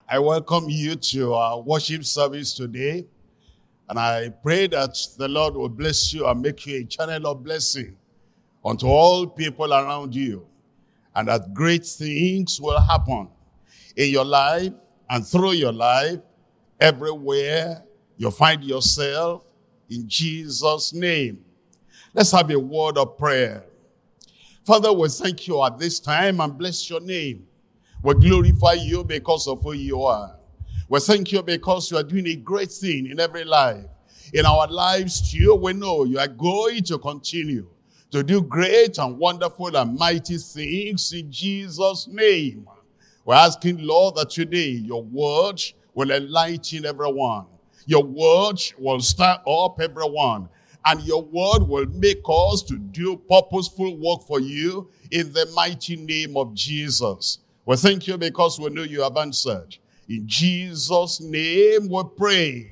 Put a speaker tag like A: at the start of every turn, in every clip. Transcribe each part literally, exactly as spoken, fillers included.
A: I welcome you to our worship service today. And I pray that the Lord will bless you and make you a channel of blessing unto all people around you. And that great things will happen in your life and through your life, everywhere you find yourself, in Jesus' name. Let's have a word of prayer. Father, we thank you at this time and bless your name. We glorify you because of who you are. We thank you because you are doing a great thing in every life. In our lives too, we know you are going to continue to do great and wonderful and mighty things in Jesus' name. We're asking, Lord, that today your word will enlighten everyone. Your word will stir up everyone. And your word will make us to do purposeful work for you in the mighty name of Jesus. We thank you because we know you have answered. In Jesus' name we pray.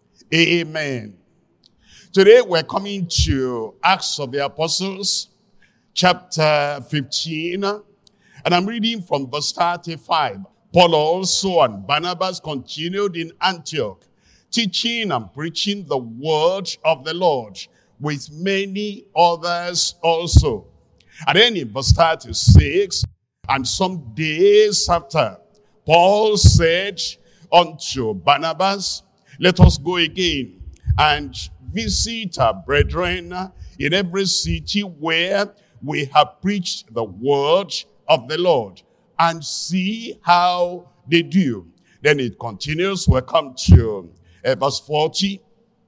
A: Amen. Today we're coming to Acts of the Apostles, chapter fifteen. And I'm reading from verse thirty-five. Paul also and Barnabas continued in Antioch, teaching and preaching the word of the Lord with many others also. And then in verse thirty-six, and some days after, Paul said unto Barnabas, let us go again and visit our brethren in every city where we have preached the word of the Lord and see how they do. Then it continues. We come to uh, verse forty.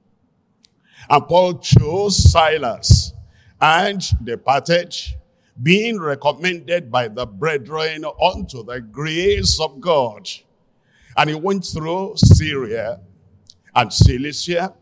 A: And Paul chose Silas and departed, being recommended by the brethren unto the grace of God. And he went through Syria and Cilicia,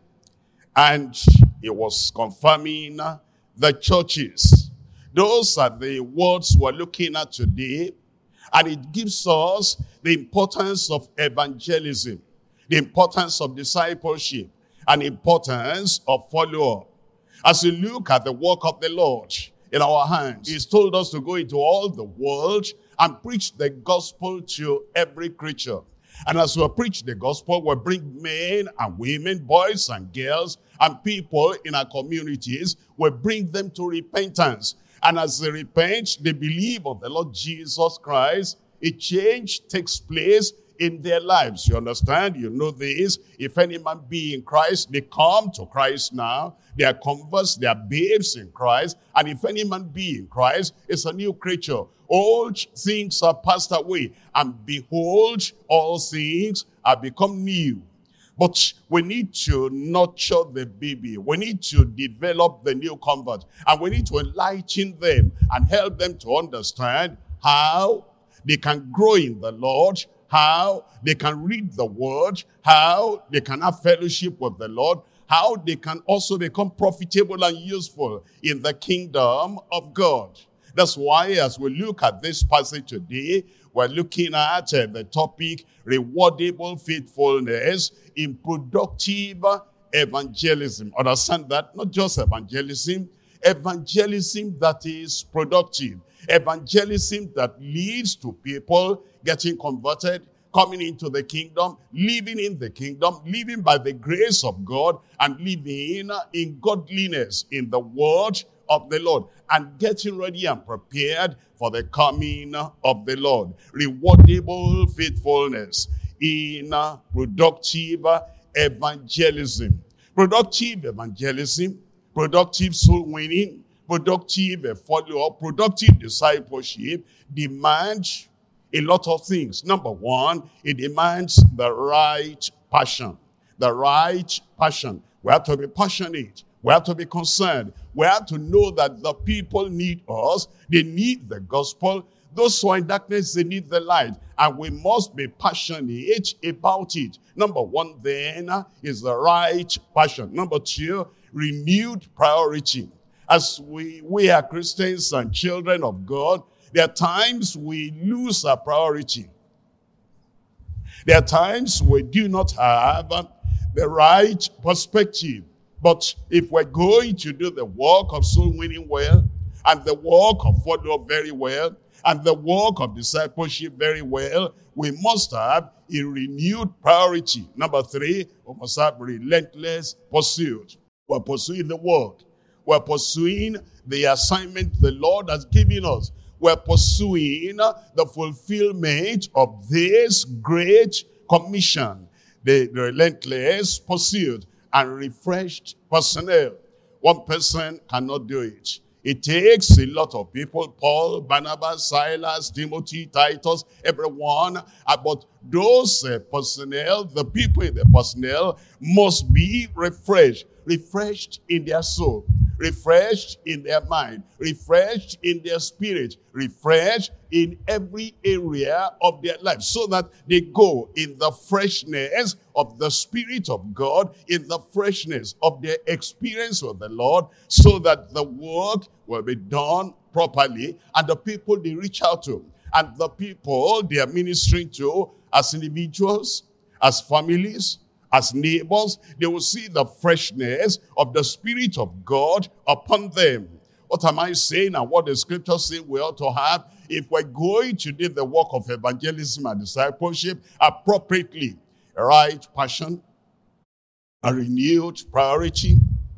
A: and he was confirming the churches. Those are the words we're looking at today, and it gives us the importance of evangelism, the importance of discipleship, and importance of follow-up. As we look at the work of the Lord in our hands, he's told us to go into all the world and preach the gospel to every creature. And as we preach the gospel, we bring men and women, boys and girls, and people in our communities. We bring them to repentance. And as they repent, they believe of the Lord Jesus Christ, a change takes place in their lives. You understand? You know this. If any man be in Christ, they come to Christ now. They are converts, they are babes in Christ. And if any man be in Christ, it's a new creature. Old things are passed away, and behold, all things are become new. But we need to nurture the baby. We need to develop the new convert. And we need to enlighten them and help them to understand how they can grow in the Lord, how they can read the word, how they can have fellowship with the Lord, how they can also become profitable and useful in the kingdom of God. That's why as we look at this passage today, we're looking at uh, the topic, rewardable faithfulness in productive evangelism. Understand that? Not just evangelism, evangelism that is productive. Evangelism that leads to people getting converted, coming into the kingdom, living in the kingdom, living by the grace of God, and living in godliness in the word of the Lord, and getting ready and prepared for the coming of the Lord. Rewardable faithfulness in productive evangelism. Productive evangelism, productive soul winning, productive follow-up, productive discipleship demands a lot of things. Number one, it demands the right passion. The right passion. We have to be passionate. We have to be concerned. We have to know that the people need us. They need the gospel. Those who are in darkness, they need the light. And we must be passionate about it. Number one then is the right passion. Number two, renewed priority. As we, we are Christians and children of God, there are times we lose our priority. There are times we do not have the right perspective. But if we're going to do the work of soul winning well, and the work of follow-up very well, And the work of discipleship very well, we must have a renewed priority. Number three, we must have relentless pursuit. We're pursuing the work. We're pursuing the assignment the Lord has given us. We're pursuing the fulfillment of this great commission, the, the relentless pursuit and refreshed personnel. One person cannot do it. It takes a lot of people, Paul, Barnabas, Silas, Timothy, Titus, everyone. Uh, but those uh, personnel, the people in the personnel must be refreshed. Refreshed in their soul, refreshed in their mind, refreshed in their spirit, refreshed in every area of their life, so that they go in the freshness of the Spirit of God, in the freshness of their experience with the Lord, so that the work will be done properly, and the people they reach out to, and the people they are ministering to as individuals, as families, as neighbors, they will see the freshness of the Spirit of God upon them. What am I saying, and what the scriptures say we ought to have? If we're going to do the work of evangelism and discipleship appropriately, right passion, a renewed priority,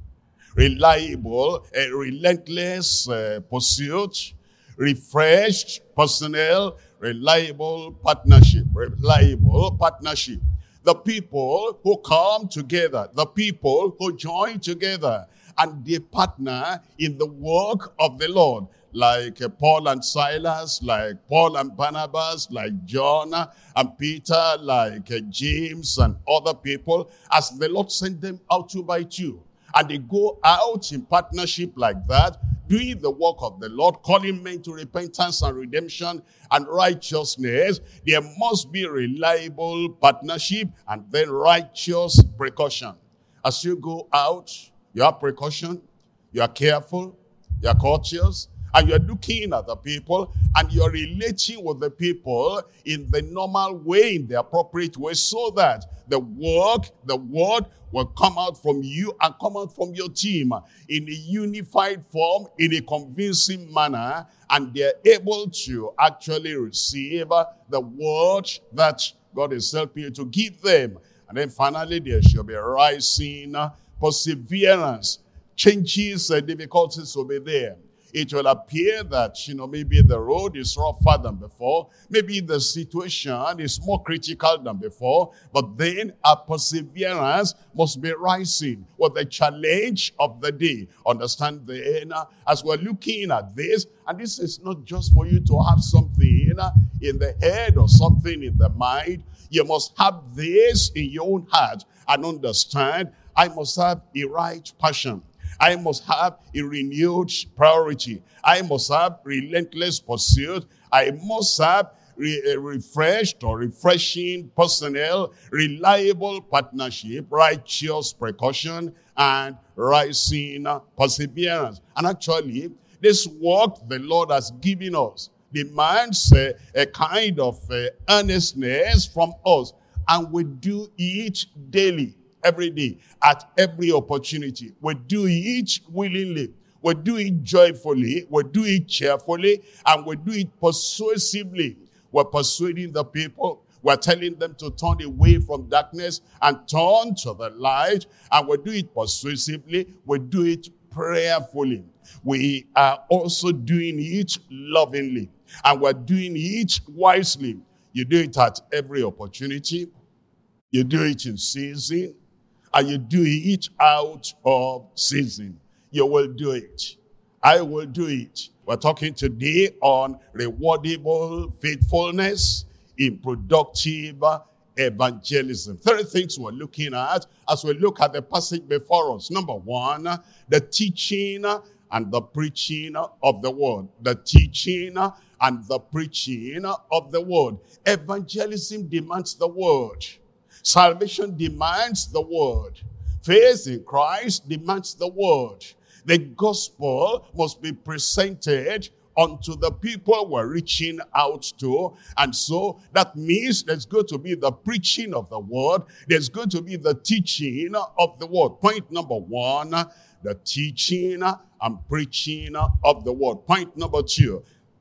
A: reliable, a relentless uh, pursuit, refreshed personnel, reliable partnership, reliable partnership. The people who come together, the people who join together, and they partner in the work of the Lord, like uh, Paul and Silas, like Paul and Barnabas, like John and Peter, like uh, James and other people, as the Lord sent them out two by two. And they go out in partnership like that, doing the work of the Lord, calling men to repentance and redemption and righteousness. There must be reliable partnership and then righteous precaution. As you go out, you have precaution, you are careful, you are courteous, and you are looking at the people, and you are relating with the people in the normal way, in the appropriate way, so that the work, the word will come out from you and come out from your team in a unified form, in a convincing manner, and they're able to actually receive the word that God is helping you to give them. And then finally, there shall be rising perseverance. Changes and difficulties will be there. It will appear that, you know, maybe the road is rougher than before. Maybe the situation is more critical than before. But then our perseverance must be rising with the challenge of the day. Understand then, uh, as we're looking at this, and this is not just for you to have something uh, in the head or something in the mind. You must have this in your own heart and understand, I must have a right passion. I must have a renewed priority. I must have relentless pursuit. I must have re refreshed or refreshing personnel, reliable partnership, righteous precaution, and rising perseverance. And actually, this work the Lord has given us demands a, a kind of uh, earnestness from us, and we do it daily. Every day, at every opportunity. We do it willingly. We do it joyfully. We do it cheerfully. And we do it persuasively. We're persuading the people. We're telling them to turn away from darkness and turn to the light. And we do it persuasively. We do it prayerfully. We are also doing it lovingly. And we're doing it wisely. You do it at every opportunity. You do it in season. And you do it out of season. You will do it. I will do it. We're talking today on rewardable faithfulness in productive evangelism. Three things we're looking at as we look at the passage before us. Number one, the teaching and the preaching of the word. The teaching and the preaching of the word. Evangelism demands the word. Salvation demands the word. Faith in Christ demands the word. The gospel must be presented unto the people we're reaching out to. And so that means there's going to be the preaching of the word. There's going to be the teaching of the word. Point number one, the teaching and preaching of the word. Point number two,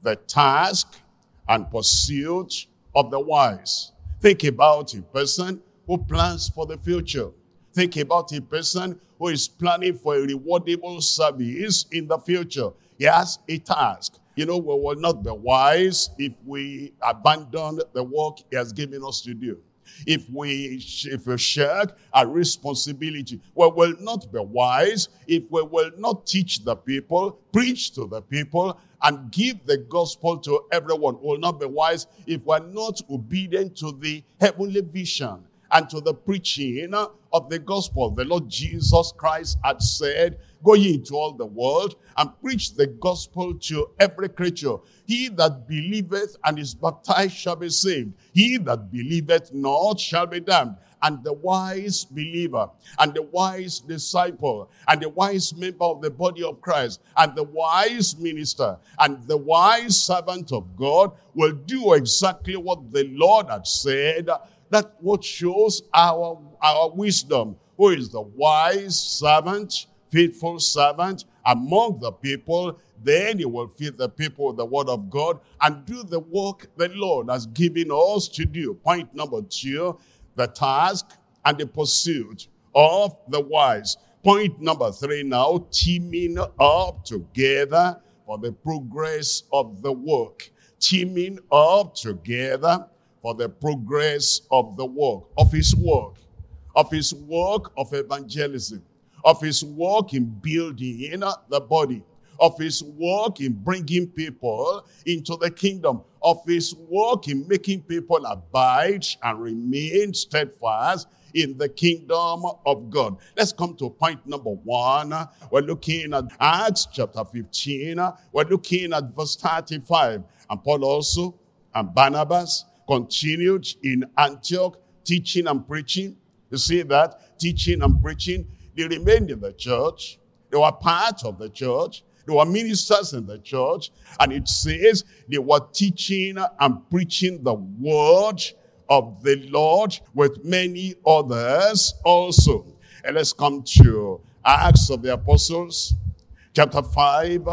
A: the task and pursuit of the wise. Think about a person who plans for the future. Think about a person who is planning for a rewardable service in the future. He has a task. You know, we will not be wise if we abandon the work he has given us to do. If we, if we shirk our responsibility, we will not be wise if we will not teach the people, preach to the people, and give the gospel to everyone. We will not be wise if we are not obedient to the heavenly vision and to the preaching of the gospel. The Lord Jesus Christ had said, go ye into all the world and preach the gospel to every creature. He that believeth and is baptized shall be saved. He that believeth not shall be damned. And the wise believer, and the wise disciple, and the wise member of the body of Christ, and the wise minister, and the wise servant of God will do exactly what the Lord had said. That what shows our, our wisdom. Who is the wise servant, faithful servant among the people? Then he will feed the people with the word of God and do the work the Lord has given us to do. Point number two, the task and the pursuit of the wise. Point number three now, teaming up together for the progress of the work. Teaming up together for the progress of the work, of his work, of his work of evangelism, of his work in building the body, of his work in bringing people into the kingdom, of his work in making people abide and remain steadfast in the kingdom of God. Let's come to point number one. We're looking at Acts chapter fifteen. We're looking at verse thirty-five. And Paul also and Barnabas continued in Antioch, teaching and preaching. You see that? Teaching and preaching. They remained in the church. They were part of the church. They were ministers in the church. And it says they were teaching and preaching the word of the Lord with many others also. And let's come to Acts of the Apostles, chapter five.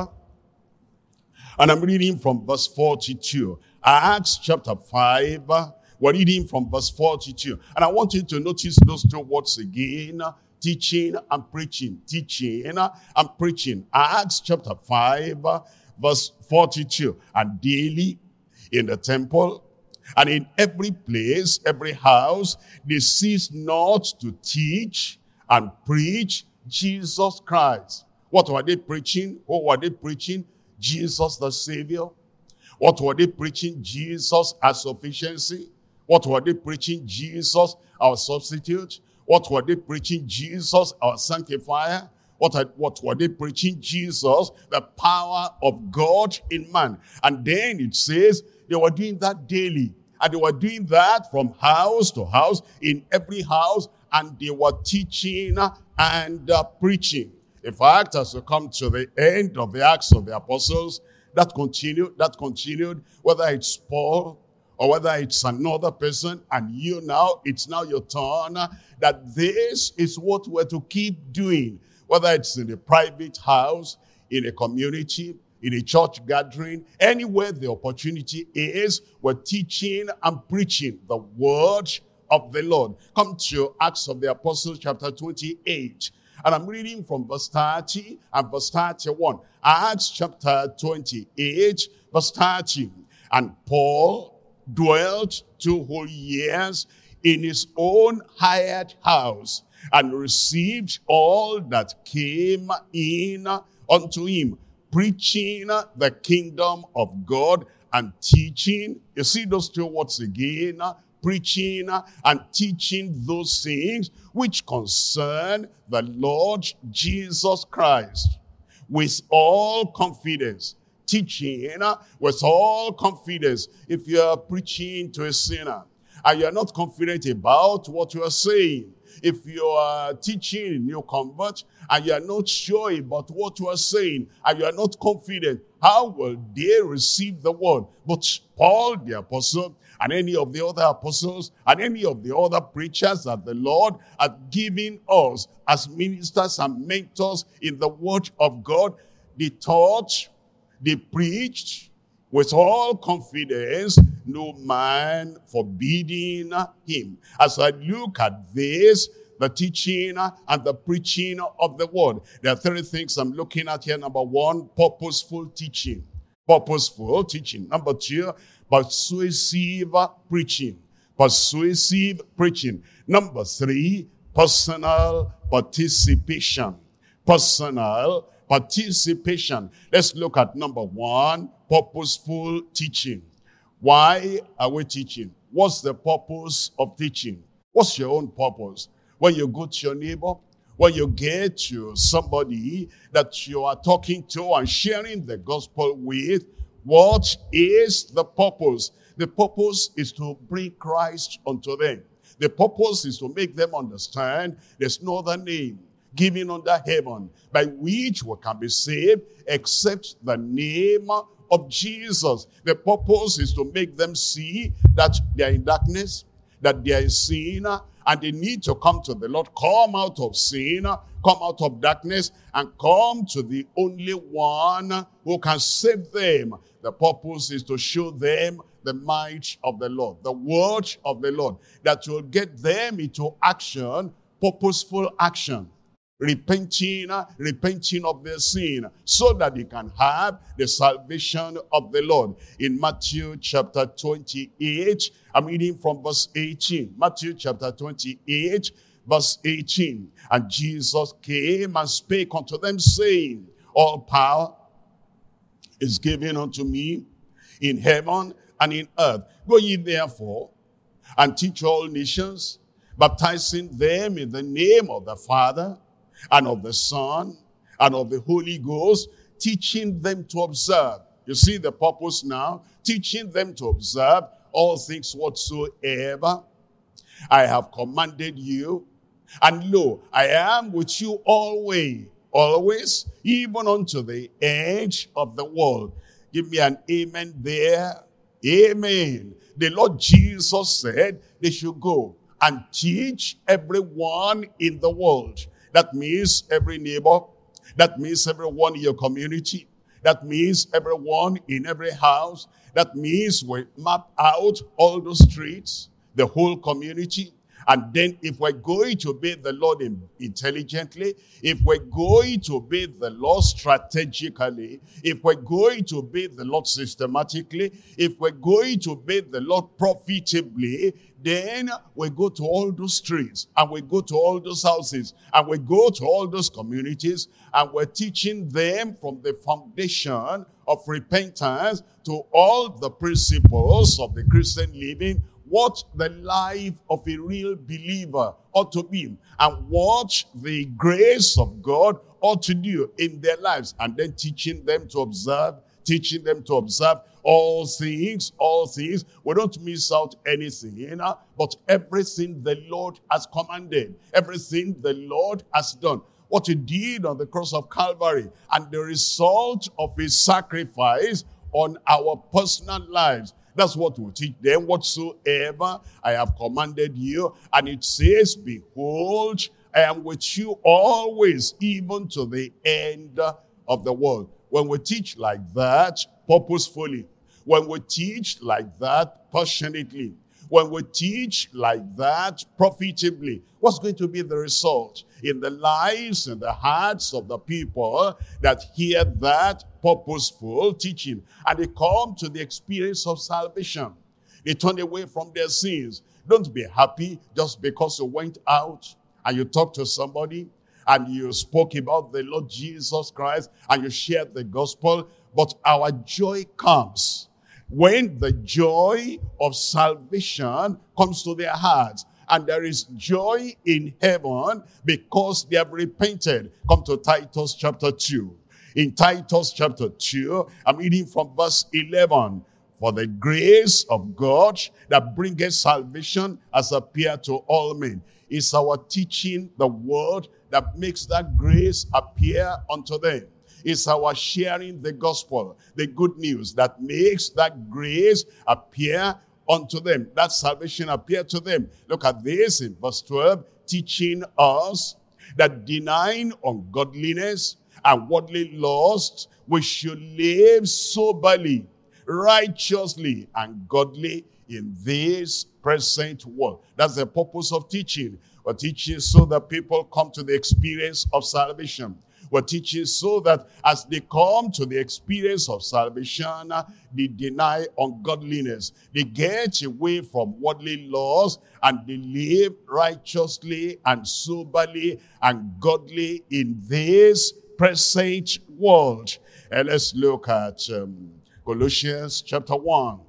A: And I'm reading from verse forty-two. Acts chapter five, we're reading from verse forty-two. And I want you to notice those two words again, teaching and preaching, teaching and preaching. Acts chapter five, verse forty-two. And daily in the temple and in every place, every house, they cease not to teach and preach Jesus Christ. What were they preaching? What were they preaching? Jesus the Savior. What were they preaching? Jesus as sufficiency. What were they preaching? Jesus our substitute. What were they preaching? Jesus our sanctifier. What, had, what were they preaching? Jesus, the power of God in man. And then it says they were doing that daily. And they were doing that from house to house, in every house. And they were teaching and uh, preaching. In fact, as we come to the end of the Acts of the Apostles, that continued, that continued, whether it's Paul or whether it's another person, and you now, it's now your turn, that this is what we're to keep doing. Whether it's in a private house, in a community, in a church gathering, anywhere the opportunity is, we're teaching and preaching the word of the Lord. Come to Acts of the Apostles chapter twenty-eight. And I'm reading from verse thirty and verse thirty-one. Acts chapter twenty-eight, verse thirty. And Paul dwelt two whole years in his own hired house, and received all that came in unto him, preaching the kingdom of God and teaching. You see those two words again, preaching and teaching those things which concern the Lord Jesus Christ, with all confidence. Teaching with all confidence. If you are preaching to a sinner and you are not confident about what you are saying, if you are teaching a new convert and you are not sure about what you are saying and you are not confident, how will they receive the word? But Paul the apostle and any of the other apostles and any of the other preachers that the Lord has given us as ministers and mentors in the word of God, they taught, they preached with all confidence, no man forbidding him. As I look at this, the teaching and the preaching of the word, there are three things I'm looking at here. Number one, purposeful teaching. Purposeful teaching. Number two, persuasive preaching. Persuasive preaching. Number three, personal participation. Personal participation. Let's look at number one, purposeful teaching. Why are we teaching? What's the purpose of teaching? What's your own purpose? When you go to your neighbor, when you get to somebody that you are talking to and sharing the gospel with, what is the purpose? The purpose is to bring Christ unto them. The purpose is to make them understand there's no other name given under heaven by which we can be saved except the name of Jesus. The purpose is to make them see that they are in darkness, that they are in sin, and they need to come to the Lord, come out of sin, come out of darkness, and come to the only one who can save them. The purpose is to show them the might of the Lord, the word of the Lord, that will get them into action, purposeful action. Repenting, repenting of their sin, so that they can have the salvation of the Lord. In Matthew chapter twenty-eight, I'm reading from verse eighteen. Matthew chapter twenty-eight, verse eighteen. And Jesus came and spake unto them, saying, all power is given unto me in heaven and in earth. Go ye therefore and teach all nations, baptizing them in the name of the Father, and of the Son, and of the Holy Ghost, teaching them to observe. You see the purpose now? Teaching them to observe all things whatsoever I have commanded you. And lo, I am with you always, always, even unto the edge of the world. Give me an amen there. Amen. The Lord Jesus said they should go and teach everyone in the world. That means every neighbor. That means everyone in your community. That means everyone in every house. That means we map out all those streets, the whole community. And then if we're going to obey the Lord intelligently, if we're going to obey the Lord strategically, if we're going to obey the Lord systematically, if we're going to obey the Lord profitably, then we go to all those streets, and we go to all those houses, and we go to all those communities, and we're teaching them from the foundation of repentance to all the principles of the Christian living, what the life of a real believer ought to be, and what the grace of God ought to do in their lives, and then teaching them to observe, teaching them to observe all things, all things. We don't miss out anything, you know, but everything the Lord has commanded, everything the Lord has done, what he did on the cross of Calvary, and the result of his sacrifice on our personal lives. That's what we teach them, whatsoever I have commanded you. And it says, behold, I am with you always, even to the end of the world. When we teach like that, purposefully, when we teach like that, passionately, when we teach like that, profitably, what's going to be the result in the lives and the hearts of the people that hear that purposeful teaching, and they come to the experience of salvation? They turn away from their sins. Don't be happy just because you went out and you talked to somebody and you spoke about the Lord Jesus Christ and you shared the gospel. But our joy comes when the joy of salvation comes to their hearts. And there is joy in heaven because they have repented. Come to Titus chapter two. In Titus chapter two, I'm reading from verse eleven. For the grace of God that bringeth salvation has appeared to all men. It's our teaching the word that makes that grace appear unto them. It's our sharing the gospel, the good news that makes that grace appear unto them. That salvation appear to them. Look at this in verse twelve, teaching us that denying ungodliness and worldly lust, we should live soberly, righteously and godly in this present world. That's the purpose of teaching. We're teaching so that people come to the experience of salvation. We're teaching so that as they come to the experience of salvation, they deny ungodliness. They get away from worldly laws and they live righteously and soberly and godly in this present world. And let's look at um, Colossians chapter one.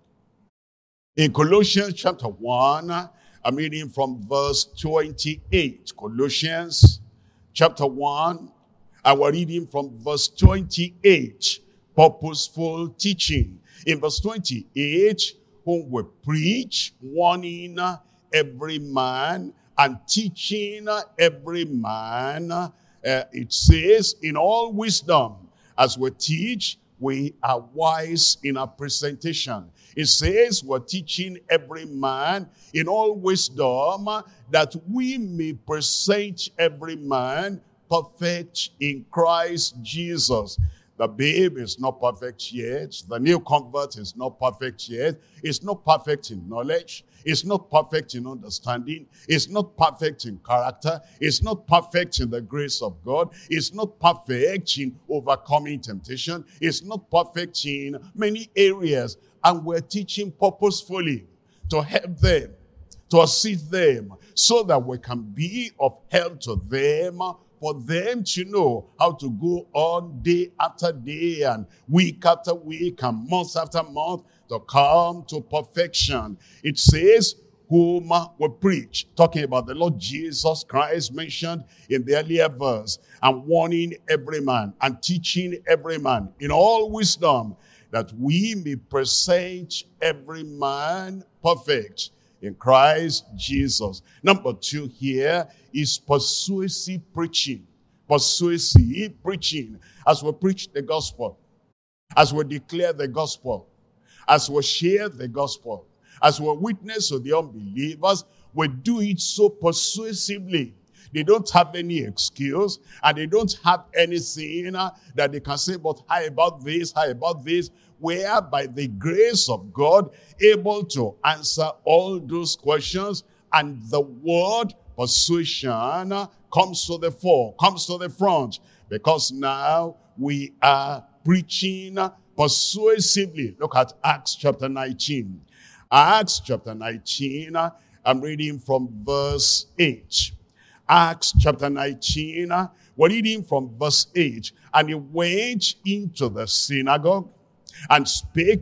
A: In Colossians chapter one, I'm reading from verse twenty-eight. Colossians chapter one, and we're reading from verse twenty-eight. Purposeful teaching. In verse twenty-eight, whom we preach, warning every man and teaching every man. Uh, it says, in all wisdom, as we teach, we are wise in our presentation. It says we're teaching every man in all wisdom that we may present every man perfect in Christ Jesus. The babe is not perfect yet. The new convert is not perfect yet. It's not perfect in knowledge. It's not perfect in understanding. It's not perfect in character. It's not perfect in the grace of God. It's not perfect in overcoming temptation. It's not perfect in many areas. And we're teaching purposefully to help them, to assist them, so that we can be of help to them, for them to know how to go on day after day and week after week and month after month to come to perfection. It says, whom we preach, talking about the Lord Jesus Christ mentioned in the earlier verse, and warning every man and teaching every man in all wisdom, that we may present every man perfect in Christ Jesus. Number two here is persuasive preaching. Persuasive preaching. As we preach the gospel, as we declare the gospel, as we share the gospel, as we witness to the unbelievers, we do it so persuasively. They don't have any excuse, and they don't have anything uh, that they can say, but how about this, how about this? Where by the grace of God, able to answer all those questions, and the word persuasion uh, comes to the fore, comes to the front, because now we are preaching uh, persuasively. Look at Acts chapter nineteen. Acts chapter nineteen, uh, I'm reading from verse eight. Acts chapter nineteen, uh, we're reading from verse eight. And he went into the synagogue and spake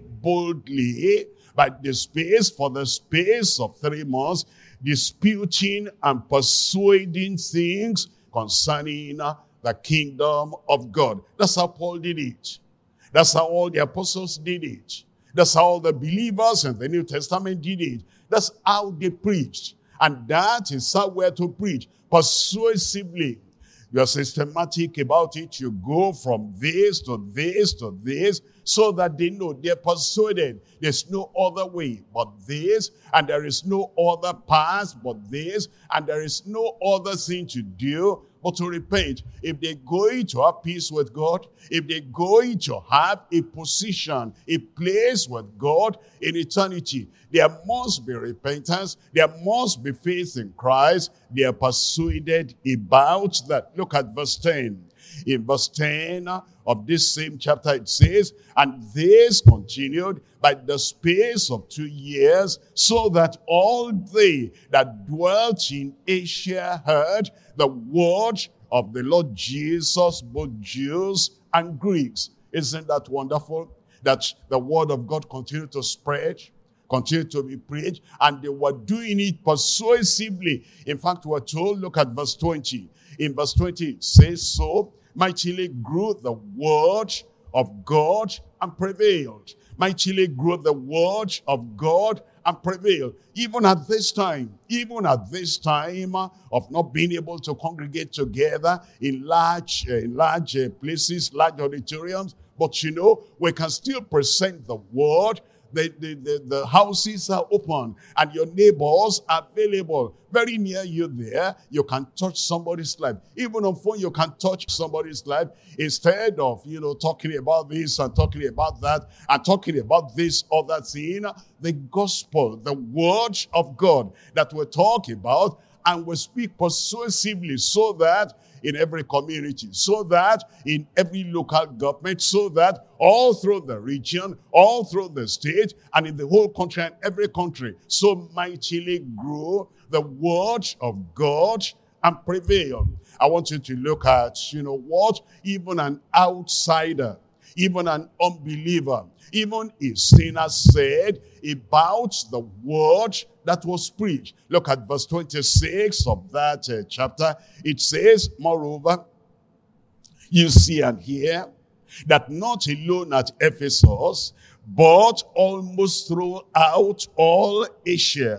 A: boldly by the space, for the space of three months, disputing and persuading things concerning uh, the kingdom of God. That's how Paul did it. That's how all the apostles did it. That's how all the believers in the New Testament did it. That's how they preached. And that is how we're to preach, persuasively. You're systematic about it. You go from this to this to this, so that they know they're persuaded. There's no other way but this, and there is no other path but this, and there is no other thing to do but to repent. If they're going to have peace with God, if they're going to have a position, a place with God in eternity, there must be repentance. There must be faith in Christ. They are persuaded about that. Look at verse ten. In verse ten of this same chapter it says, and this continued by the space of two years, so that all they that dwelt in Asia heard the word of the Lord Jesus, both Jews and Greeks. Isn't that wonderful? That the word of God continued to spread, continued to be preached, and they were doing it persuasively. In fact, we're told, look at verse twenty. In verse twenty it says, so mightily grew the word of God and prevailed. Mightily grew the word of God and prevailed. Even at this time, even at this time uh, of not being able to congregate together in large, uh, in large uh, places, large auditoriums, but you know, we can still present the word. the, the, the, the houses are open and your neighbors are available. Very near you there, you can touch somebody's life. Even on phone, you can touch somebody's life. Instead of, you know, talking about this and talking about that and talking about this other thing, the gospel, the word of God that we talk about, and we speak persuasively so that in every community, so that in every local government, so that all through the region, all through the state, and in the whole country and every country, so mightily grow the word of God and prevail. I want you to look at, you know, what even an outsider, even an unbeliever, even a sinner said about the word that was preached. Look at verse twenty-six of that uh, chapter. It says, moreover, you see and hear that not alone at Ephesus, but almost throughout all Asia,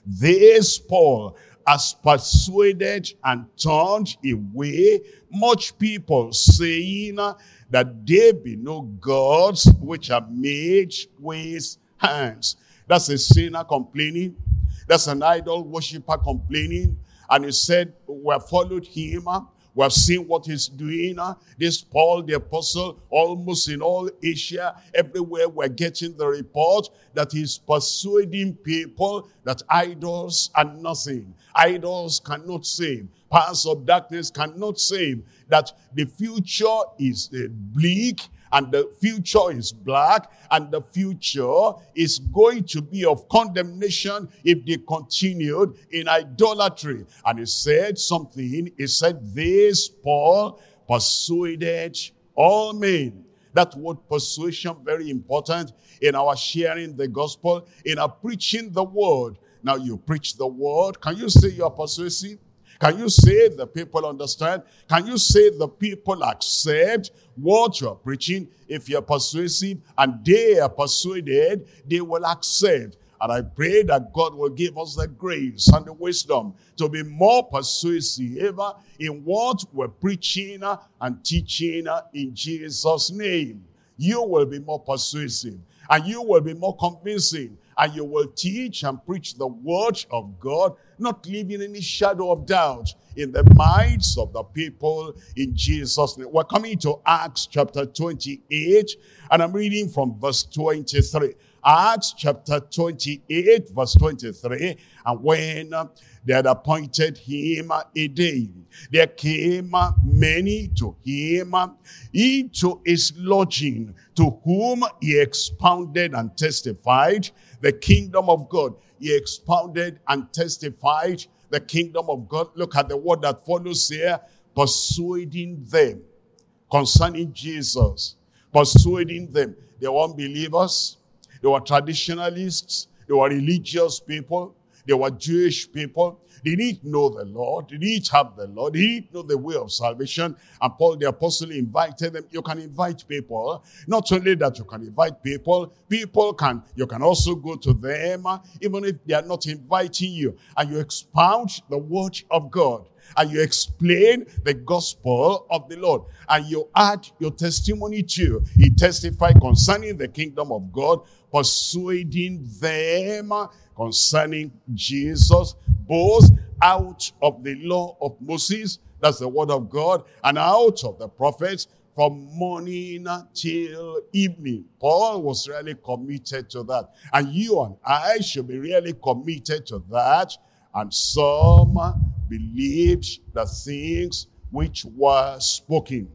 A: this Paul has persuaded and turned away much people, saying that there be no gods which are made with hands. That's a sinner complaining. That's an idol worshiper complaining. And he said, we have followed him. We have seen what he's doing. This Paul the apostle, almost in all Asia, everywhere we're getting the report that he's persuading people that idols are nothing. Idols cannot save. Powers of darkness cannot save. That the future is bleak, and the future is black, and the future is going to be of condemnation if they continued in idolatry. And he said something. He said, this Paul persuaded all men. That word persuasion, very important in our sharing the gospel, in our preaching the word. Now you preach the word. Can you say you're persuasive? Can you say the people understand? Can you say the people accept what you're preaching? If you're persuasive and they are persuaded, they will accept. And I pray that God will give us the grace and the wisdom to be more persuasive in what we're preaching and teaching in Jesus' name. You will be more persuasive and you will be more convincing, and you will teach and preach the word of God, not leaving any shadow of doubt in the minds of the people in Jesus' name. We're coming to Acts chapter twenty-eight, and I'm reading from verse twenty-three. Acts chapter twenty-eight, verse twenty-three. And when uh, they had appointed him a day, there came uh, many to him uh, into his lodging, to whom he expounded and testified the kingdom of God. He expounded and testified the kingdom of God. Look at the word that follows here. Persuading them concerning Jesus. Persuading them. They were unbelievers. They were traditionalists. They were religious people. They were Jewish people. They didn't know the Lord. They didn't have the Lord. They didn't know the way of salvation. And Paul the apostle invited them. You can invite people. Not only that you can invite people, people can, you can also go to them, even if they are not inviting you. And you expound the word of God. And you explain the gospel of the Lord. And you add your testimony too. He testified concerning the kingdom of God, persuading them concerning Jesus, both out of the law of Moses, that's the word of God, and out of the prophets, from morning till evening. Paul was really committed to that. And you and I should be really committed to that. And some believed the things which were spoken.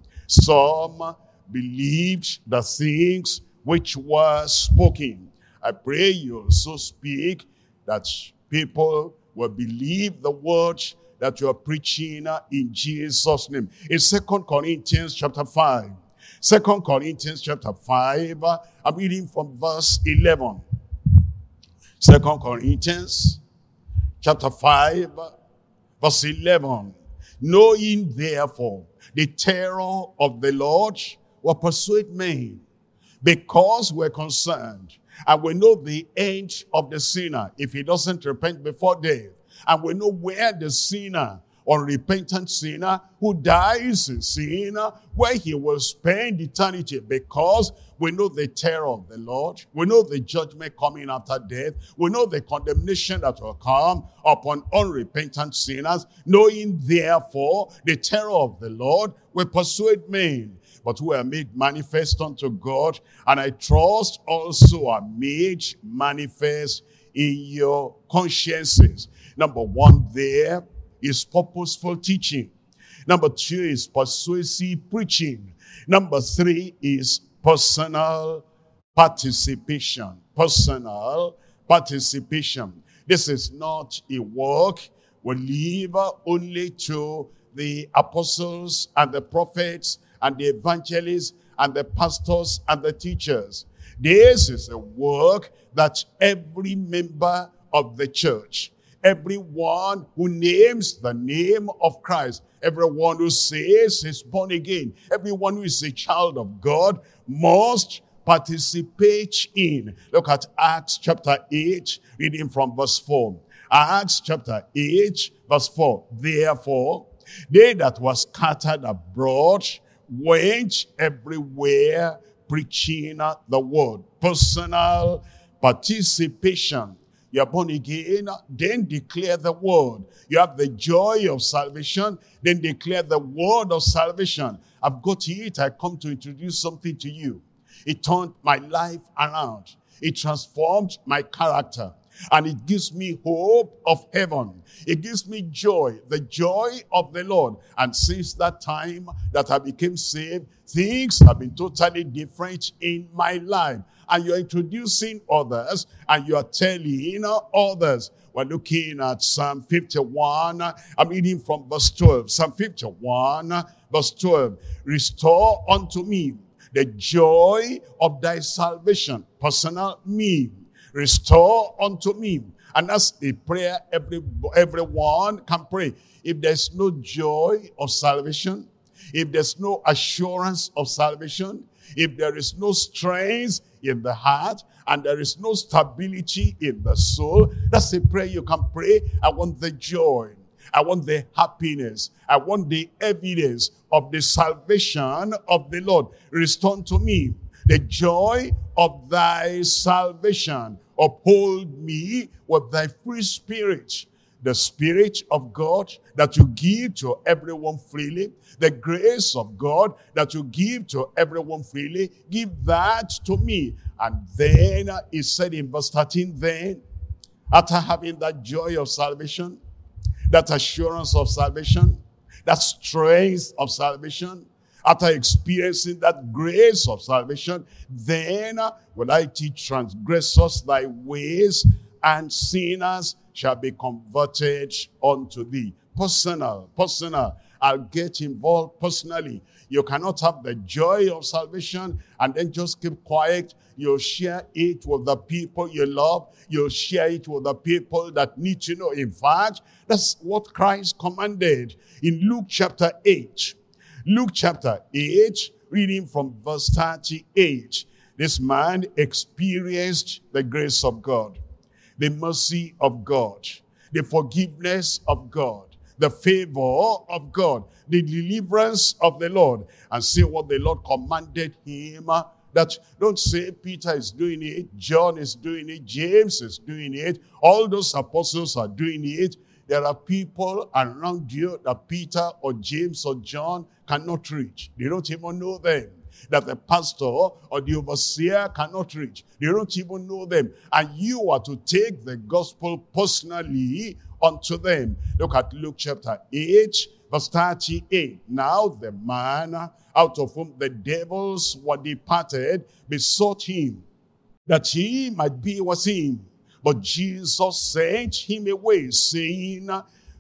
A: Some believed the things which were spoken. I pray you also speak that people will believe the word that you are preaching in Jesus' name. In Second Corinthians chapter five. Second Corinthians chapter five, I'm reading from verse eleven. Second Corinthians chapter five, verse eleven. Knowing therefore the terror of the Lord will persuade men, because we're concerned. And we know the end of the sinner if he doesn't repent before death. And we know where the sinner unrepentant sinner who dies in sin, where he will spend eternity, because we know the terror of the Lord. We know the judgment coming after death. We know the condemnation that will come upon unrepentant sinners. Knowing therefore the terror of the Lord will persuade men, but who are made manifest unto God, and I trust also are made manifest in your consciences. Number one there is purposeful teaching. Number two is persuasive preaching. Number three is personal participation. Personal participation. This is not a work we leave only to the apostles and the prophets and the evangelists and the pastors and the teachers. This is a work that every member of the church, everyone who names the name of Christ, everyone who says he's born again, everyone who is a child of God must participate in. Look at Acts chapter eight, reading from verse four. Acts chapter eight, verse four. Therefore, they that were scattered abroad went everywhere preaching the word. Personal participation. You are born again, then declare the word. You have the joy of salvation, then declare the word of salvation. I've got it. I come to introduce something to you. It turned my life around. It transformed my character. And it gives me hope of heaven. It gives me joy, the joy of the Lord. And since that time that I became saved, things have been totally different in my life. And you're introducing others, and you're telling others. We're looking at Psalm fifty-one. I'm reading from verse twelve. Psalm fifty-one, verse twelve. Restore unto me the joy of thy salvation. Personal me. Restore unto me. And that's a prayer every, everyone can pray. If there's no joy of salvation, if there's no assurance of salvation, if there is no strength in the heart, and there is no stability in the soul, that's a prayer you can pray. I want the joy. I want the happiness. I want the evidence of the salvation of the Lord. Restore to me the joy of thy salvation. Uphold me with thy free spirit. The Spirit of God that you give to everyone freely. The grace of God that you give to everyone freely. Give that to me. And then he said in verse thirteen, then, after having that joy of salvation, that assurance of salvation, that strength of salvation, after experiencing that grace of salvation, then will I teach transgressors thy ways, and sinners shall be converted unto thee. Personal, personal. I'll get involved personally. You cannot have the joy of salvation and then just keep quiet. You'll share it with the people you love. You'll share it with the people that need to know. In fact, that's what Christ commanded in Luke chapter eight. Luke chapter eight, reading from verse thirty-eight. This man experienced the grace of God, the mercy of God, the forgiveness of God, the favor of God, the deliverance of the Lord. And see what the Lord commanded him. That don't say Peter is doing it, John is doing it, James is doing it, all those apostles are doing it. There are people around you that Peter or James or John cannot reach. They don't even know them. That the pastor or the overseer cannot reach. They don't even know them. And you are to take the gospel personally unto them. Look at Luke chapter eight, verse thirty-eight. Now the man out of whom the devils were departed besought him that he might be with him. But Jesus sent him away, saying,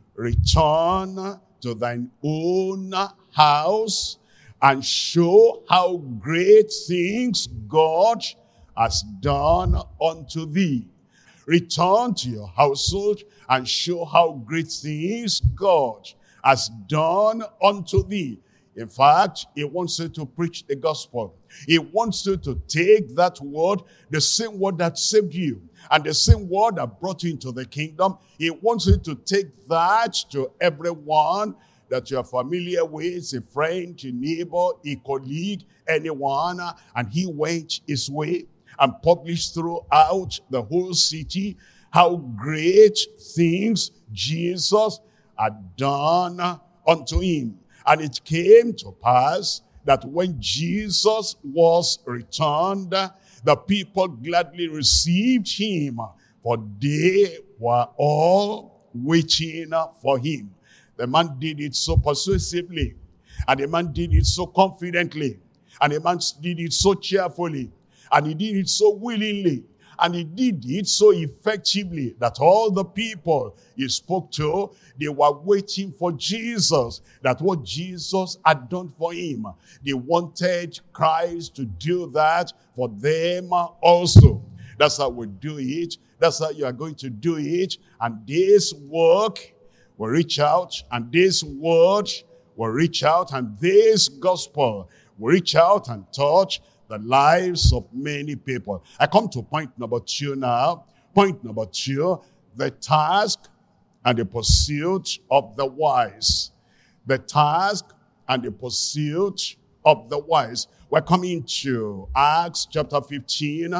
A: return to thine own house and show how great things God has done unto thee. Return to your household and show how great things God has done unto thee. In fact, he wants you to preach the gospel. He wants you to take that word, the same word that saved you, and the same word that brought you into the kingdom. He wants you to take that to everyone that you are familiar with, a friend, a neighbor, a colleague, anyone. And he went his way and published throughout the whole city how great things Jesus had done unto him. And it came to pass that when Jesus was returned, the people gladly received him, for they were all waiting for him. The man did it so persuasively, and the man did it so confidently, and the man did it so cheerfully, and he did it so willingly, and he did it so effectively that all the people he spoke to, they were waiting for Jesus, that what Jesus had done for him, they wanted Christ to do that for them also. That's how we do it. That's how you are going to do it. And this work will reach out, and this word will reach out, and this gospel will reach out and touch the lives of many people. I come to point number two now. Point number two, the task and the pursuit of the wise. The task and the pursuit of the wise. We're coming to Acts chapter fifteen.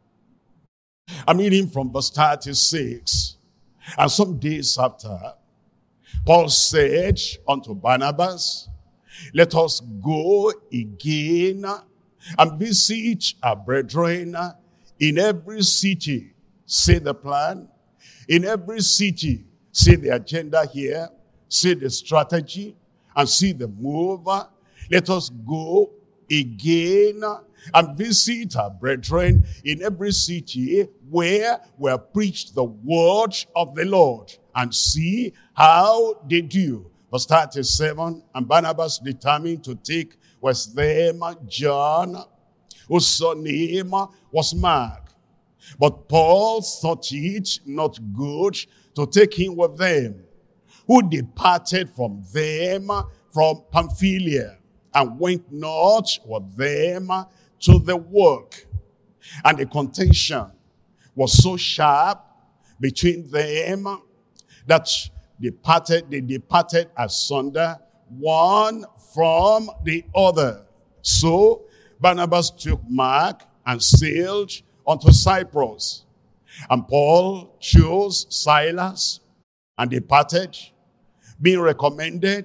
A: I'm reading from verse thirty-six. And some days after, Paul said unto Barnabas, let us go again and visit our brethren in every city. See the plan. In every city, see the agenda here, see the strategy, and see the move. Let us go again and visit our brethren in every city where we have preached the word of the Lord, and see how they do. Verse thirty-seven, and Barnabas determined to take with them John, whose surname was Mark. But Paul thought it not good to take him with them, who departed from them from Pamphylia, and went not with them to the work. And the contention was so sharp between them that departed, they departed asunder, one from the other. So Barnabas took Mark and sailed unto Cyprus. And Paul chose Silas and departed, being recommended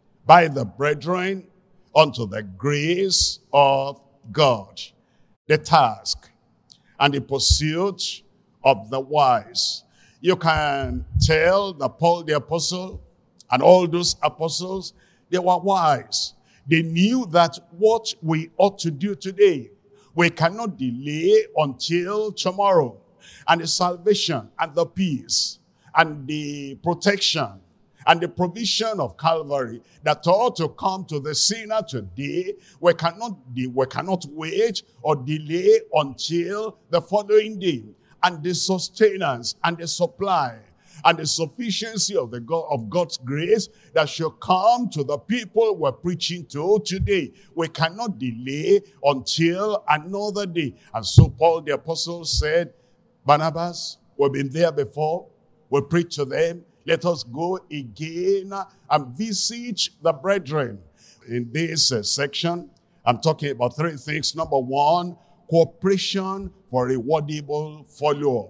A: by the brethren unto the grace of God. The task and the pursuit of the wise. You can tell that Paul the apostle and all those apostles, they were wise. They knew that what we ought to do today, we cannot delay until tomorrow. And the salvation and the peace and the protection and the provision of Calvary that ought to come to the sinner today, we cannot, we cannot wait or delay until the following day. And the sustenance and the supply and the sufficiency of the God of God's grace that shall come to the people we're preaching to today. We cannot delay until another day. And so Paul the apostle said, Barnabas, we've been there before. We preach to them. Let us go again and visit the brethren. In this uh, section, I'm talking about three things. Number one, cooperation for rewardable follow-up.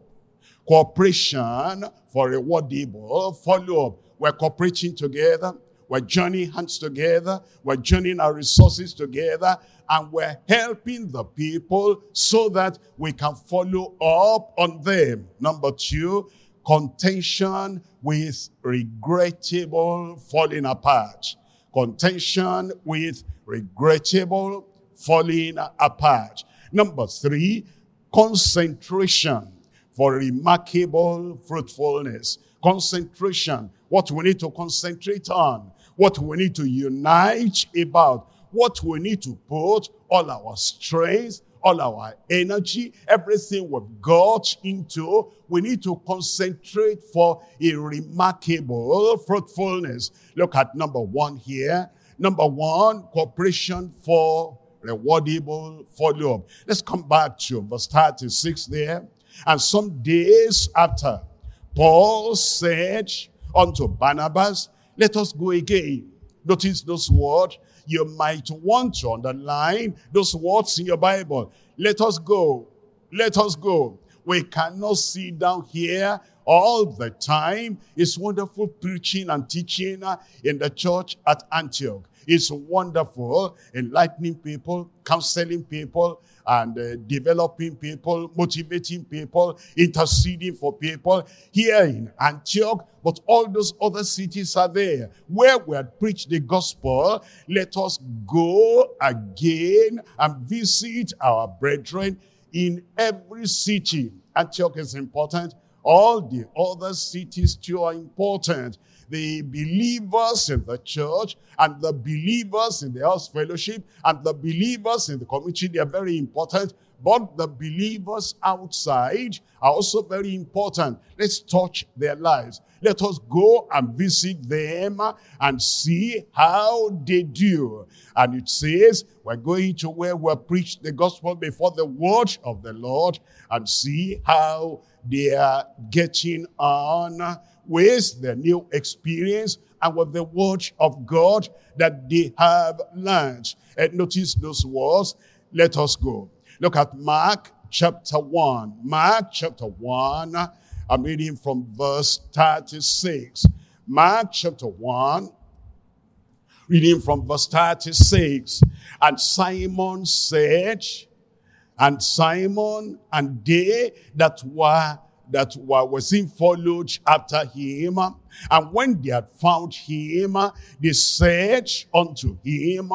A: Cooperation for rewardable follow-up. We're cooperating together. We're joining hands together. We're joining our resources together. And we're helping the people so that we can follow up on them. Number two, contention with regrettable falling apart. Contention with regrettable falling apart. Number three, concentration for remarkable fruitfulness. Concentration, what we need to concentrate on, what we need to unite about, what we need to put all our strength, all our energy, everything we've got into, we need to concentrate for a remarkable fruitfulness. Look at number one here. Number one, cooperation for rewardable follow-up. Let's come back to verse thirty-six there. And some days after, Paul said unto Barnabas, let us go again. Notice those words. You might want to underline those words in your Bible. Let us go. Let us go. We cannot sit down here all the time. It's wonderful preaching and teaching in the church at Antioch. It's wonderful enlightening people, counseling people, and uh, developing people, motivating people, interceding for people here in Antioch. But all those other cities are there where we had preached the gospel. Let us go again and visit our brethren in every city. Antioch is important. All the other cities too are important. The believers in the church and the believers in the house fellowship and the believers in the community, they are very important. But the believers outside are also very important. Let's touch their lives. Let us go and visit them and see how they do. And it says, we're going to where we preach the gospel before the word of the Lord and see how they are getting on with the new experience and with the word of God that they have learned. And notice those words, let us go. Look at Mark chapter one. Mark chapter one, I'm reading from verse thirty-six. Mark chapter one, reading from verse thirty-six. And Simon said, and Simon and they that were that were was in followed after him, and when they had found him, they said unto him,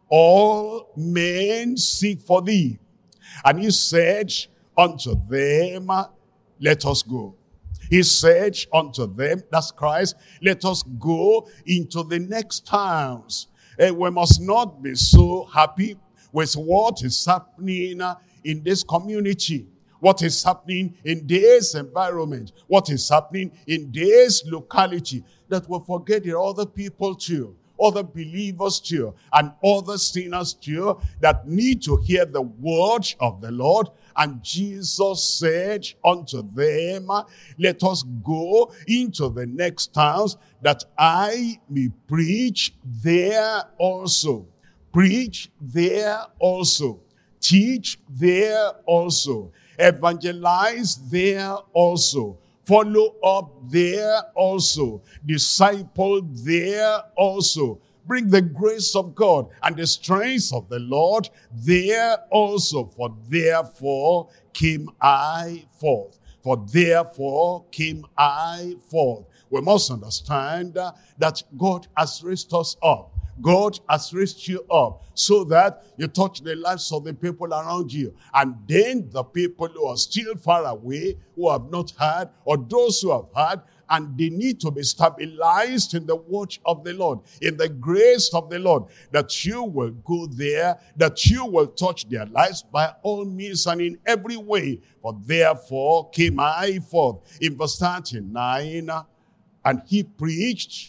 A: all men seek for thee. And he said unto them, let us go. He said unto them, that's Christ, let us go into the next towns. And we must not be so happy with what is happening in this community, what is happening in this environment, what is happening in this locality, that we forget the other people too, other believers too, and other sinners too, that need to hear the word of the Lord. And Jesus said unto them, let us go into the next towns, that I may preach there also. Preach there also. Teach there also. Evangelize there also. Follow up there also. Disciple there also. Bring the grace of God and the strength of the Lord there also. For therefore came I forth. For therefore came I forth. We must understand uh, that God has raised us up. God has raised you up so that you touch the lives of the people around you. And then the people who are still far away, who have not heard, or those who have heard, and they need to be stabilized in the word of the Lord, in the grace of the Lord, that you will go there, that you will touch their lives by all means and in every way. For therefore came I forth. In verse thirty-nine, and he preached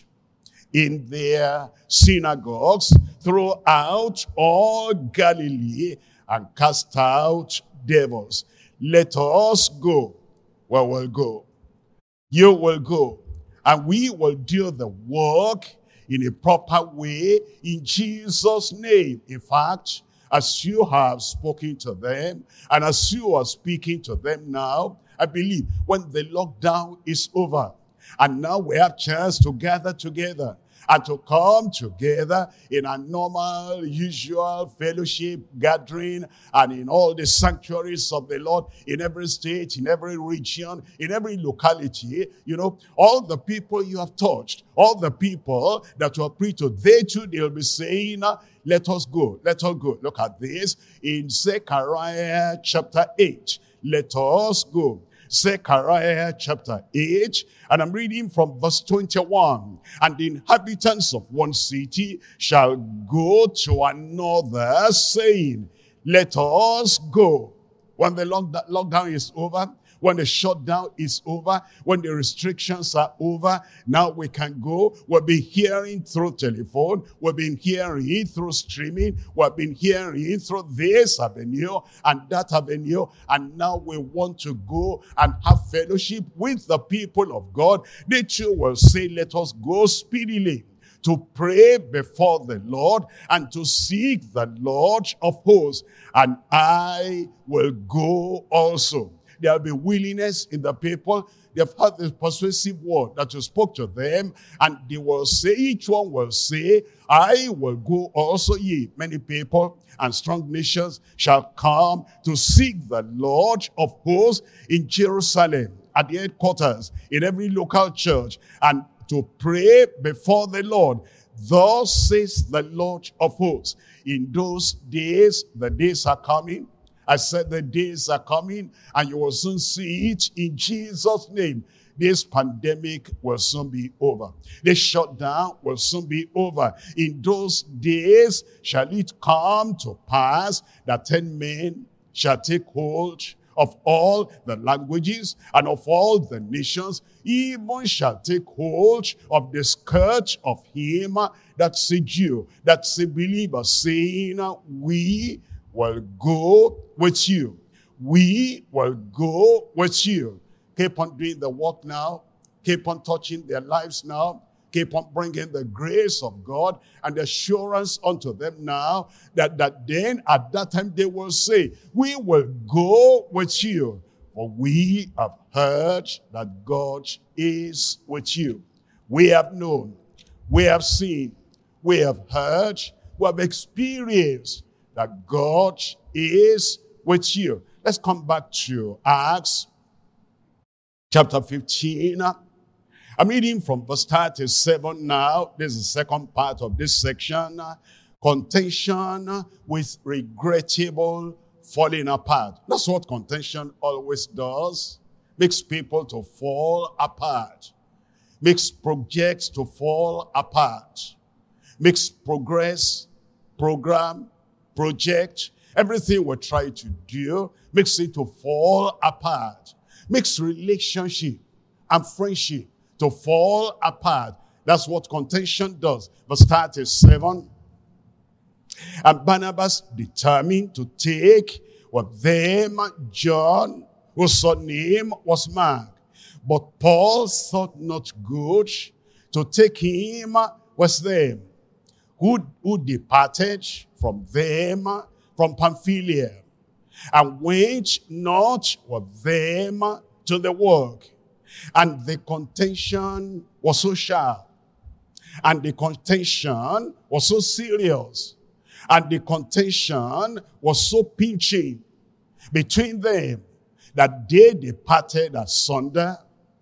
A: in their synagogues throughout all Galilee and cast out devils. Let us go. Well, we'll go. You will go. And we will do the work in a proper way in Jesus' name. In fact, as you have spoken to them and as you are speaking to them now, I believe when the lockdown is over and now we have chance to gather together and to come together in a normal, usual fellowship gathering and in all the sanctuaries of the Lord, in every state, in every region, in every locality, you know, all the people you have touched, all the people that you have preached to, they too, they'll be saying, let us go, let us go. Look at this in Zechariah chapter eight. Let us go. Zechariah chapter eight, and I'm reading from verse twenty-one. And the inhabitants of one city shall go to another, saying, let us go. When the lockdown is over, When the shutdown is over, when the restrictions are over, now we can go. We've been hearing through telephone. We've been hearing through streaming. We've been hearing through this avenue and that avenue. And now we want to go and have fellowship with the people of God. They too will say, let us go speedily to pray before the Lord and to seek the Lord of hosts. And I will go also. There will be willingness in the people. They've heard the persuasive word that you spoke to them, and they will say, each one will say, I will go also. Ye, many people and strong nations shall come to seek the Lord of hosts in Jerusalem, at the headquarters, in every local church, and to pray before the Lord. Thus says the Lord of hosts. In those days, the days are coming. I said the days are coming, and you will soon see it in Jesus' name. This pandemic will soon be over. This shutdown will soon be over. In those days shall it come to pass that ten men shall take hold of all the languages and of all the nations, even shall take hold of the skirt of him that's a Jew, that's a believer, saying, we will go with you. We will go with you. Keep on doing the work now. Keep on touching their lives now. Keep on bringing the grace of God and the assurance unto them now that, that then at that time they will say, we will go with you, for we have heard that God is with you. We have known, we have seen, we have heard, we have experienced that God is with you. Let's come back to Acts chapter fifteen. I'm reading from verse thirty-seven now. This is the second part of this section. Contention with regrettable falling apart. That's what contention always does. Makes people to fall apart. Makes projects to fall apart. Makes progress, program, project, everything we try to do, makes it to fall apart. Makes relationship and friendship to fall apart. That's what contention does. Verse thirty-seven. And Barnabas determined to take with them John, whose surname was Mark. But Paul thought not good to take him with them, who, who departed from them from Pamphylia, and went not with them to the work. And the contention was so sharp, and the contention was so serious, and the contention was so pinching between them that they departed asunder,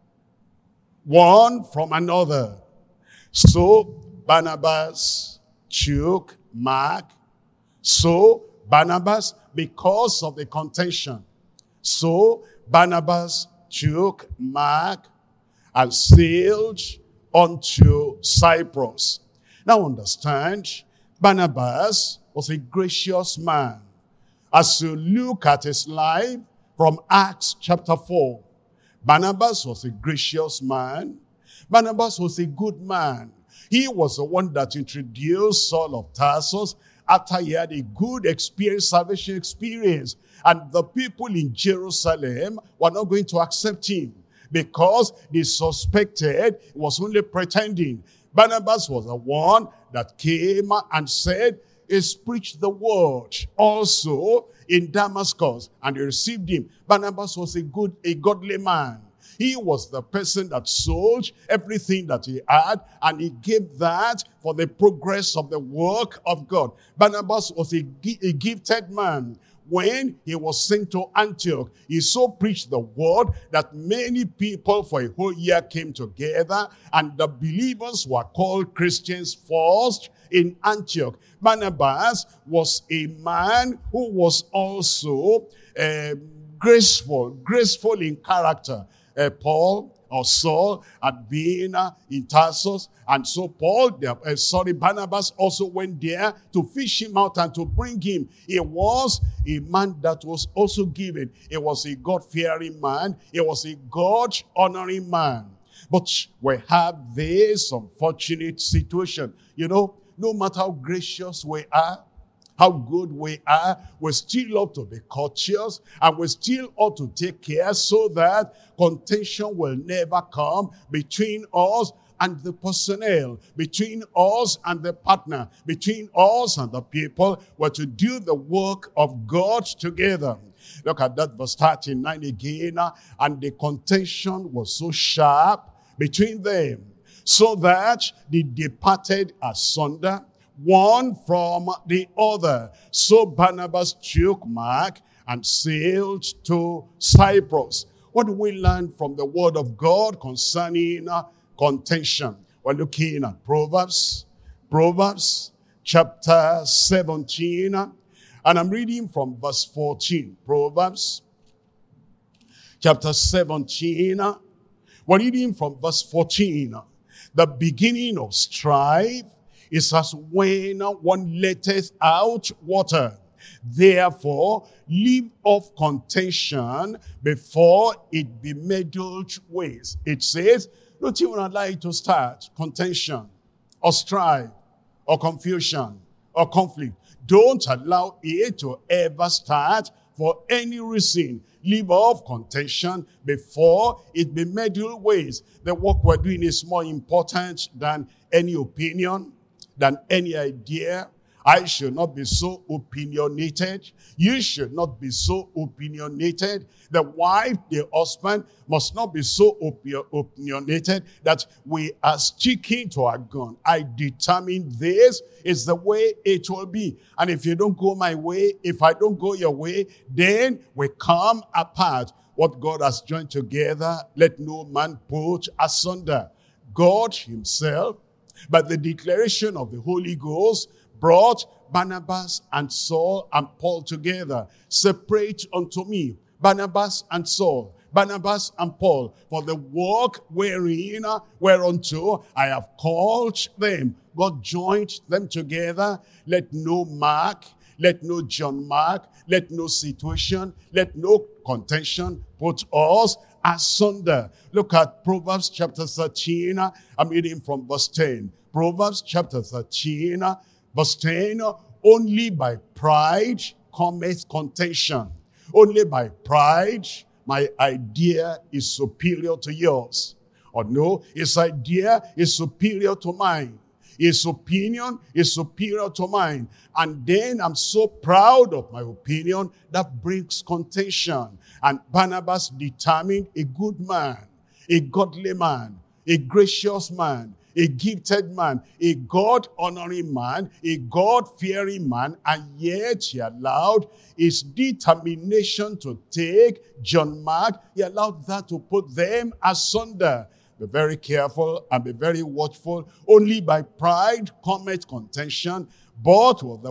A: one from another. So Barnabas took Mark. So Barnabas, because of the contention, so Barnabas took Mark and sailed unto Cyprus. Now understand, Barnabas was a gracious man. As you look at his life from Acts chapter four, Barnabas was a gracious man. Barnabas was a good man. He was the one that introduced Saul of Tarsus after he had a good experience, salvation experience. And the people in Jerusalem were not going to accept him because they suspected he was only pretending. Barnabas was the one that came and said, he's preached the word also in Damascus, and they received him. Barnabas was a good, a godly man. He was the person that sold everything that he had, and he gave that for the progress of the work of God. Barnabas was a, a gifted man. When he was sent to Antioch, he so preached the word that many people for a whole year came together, and the believers were called Christians first in Antioch. Barnabas was a man who was also uh, graceful, graceful in character. Uh, Paul, or Saul had been uh, in Tarsus. And so Paul, the, uh, sorry, Barnabas also went there to fish him out and to bring him. He was a man that was also given. He was a God-fearing man. He was a God-honoring man. But we have this unfortunate situation. You know, no matter how gracious we are, how good we are, we still ought to be courteous, and we still ought to take care so that contention will never come between us and the personnel, between us and the partner, between us and the people. We're to do the work of God together. Look at that verse thirty-nine again. And the contention was so sharp between them, so that they departed asunder, one from the other. So Barnabas took Mark and sailed to Cyprus. What do we learn from the word of God concerning uh, contention? We're looking at Proverbs, Proverbs chapter seventeen, and I'm reading from verse fourteen. Proverbs chapter seventeen, we're reading from verse fourteen. The beginning of strife is as when one letteth out water. Therefore, leave off contention before it be meddled with. It says, don't even allow it to start contention or strife or confusion or conflict. Don't allow it to ever start for any reason. Leave off contention before it be meddled with. The work we're doing is more important than any opinion, than any idea. I should not be so opinionated. You should not be so opinionated. The wife, the husband must not be so opi- opinionated that we are sticking to our gun. I determine this is the way it will be. And if you don't go my way, if I don't go your way, then we come apart. What God has joined together, let no man put asunder. God himself, by the declaration of the Holy Ghost, brought Barnabas and Saul and Paul together. Separate unto me Barnabas and Saul, Barnabas and Paul, for the work wherein, whereunto I have called them. God joined them together. Let no Mark, let no John Mark, let no situation, let no contention put us asunder. Look at Proverbs chapter thirteen. I'm reading from verse ten. Proverbs chapter thirteen, verse ten. Only by pride cometh contention. Only by pride my idea is superior to yours. Or no, his idea is superior to mine. His opinion is superior to mine. And then I'm so proud of my opinion that brings contention. And Barnabas determined a good man, a godly man, a gracious man, a gifted man, a God-honoring man, a God-fearing man, and yet he allowed his determination to take John Mark. He allowed that to put them asunder. Be very careful and be very watchful. Only by pride cometh contention, but with the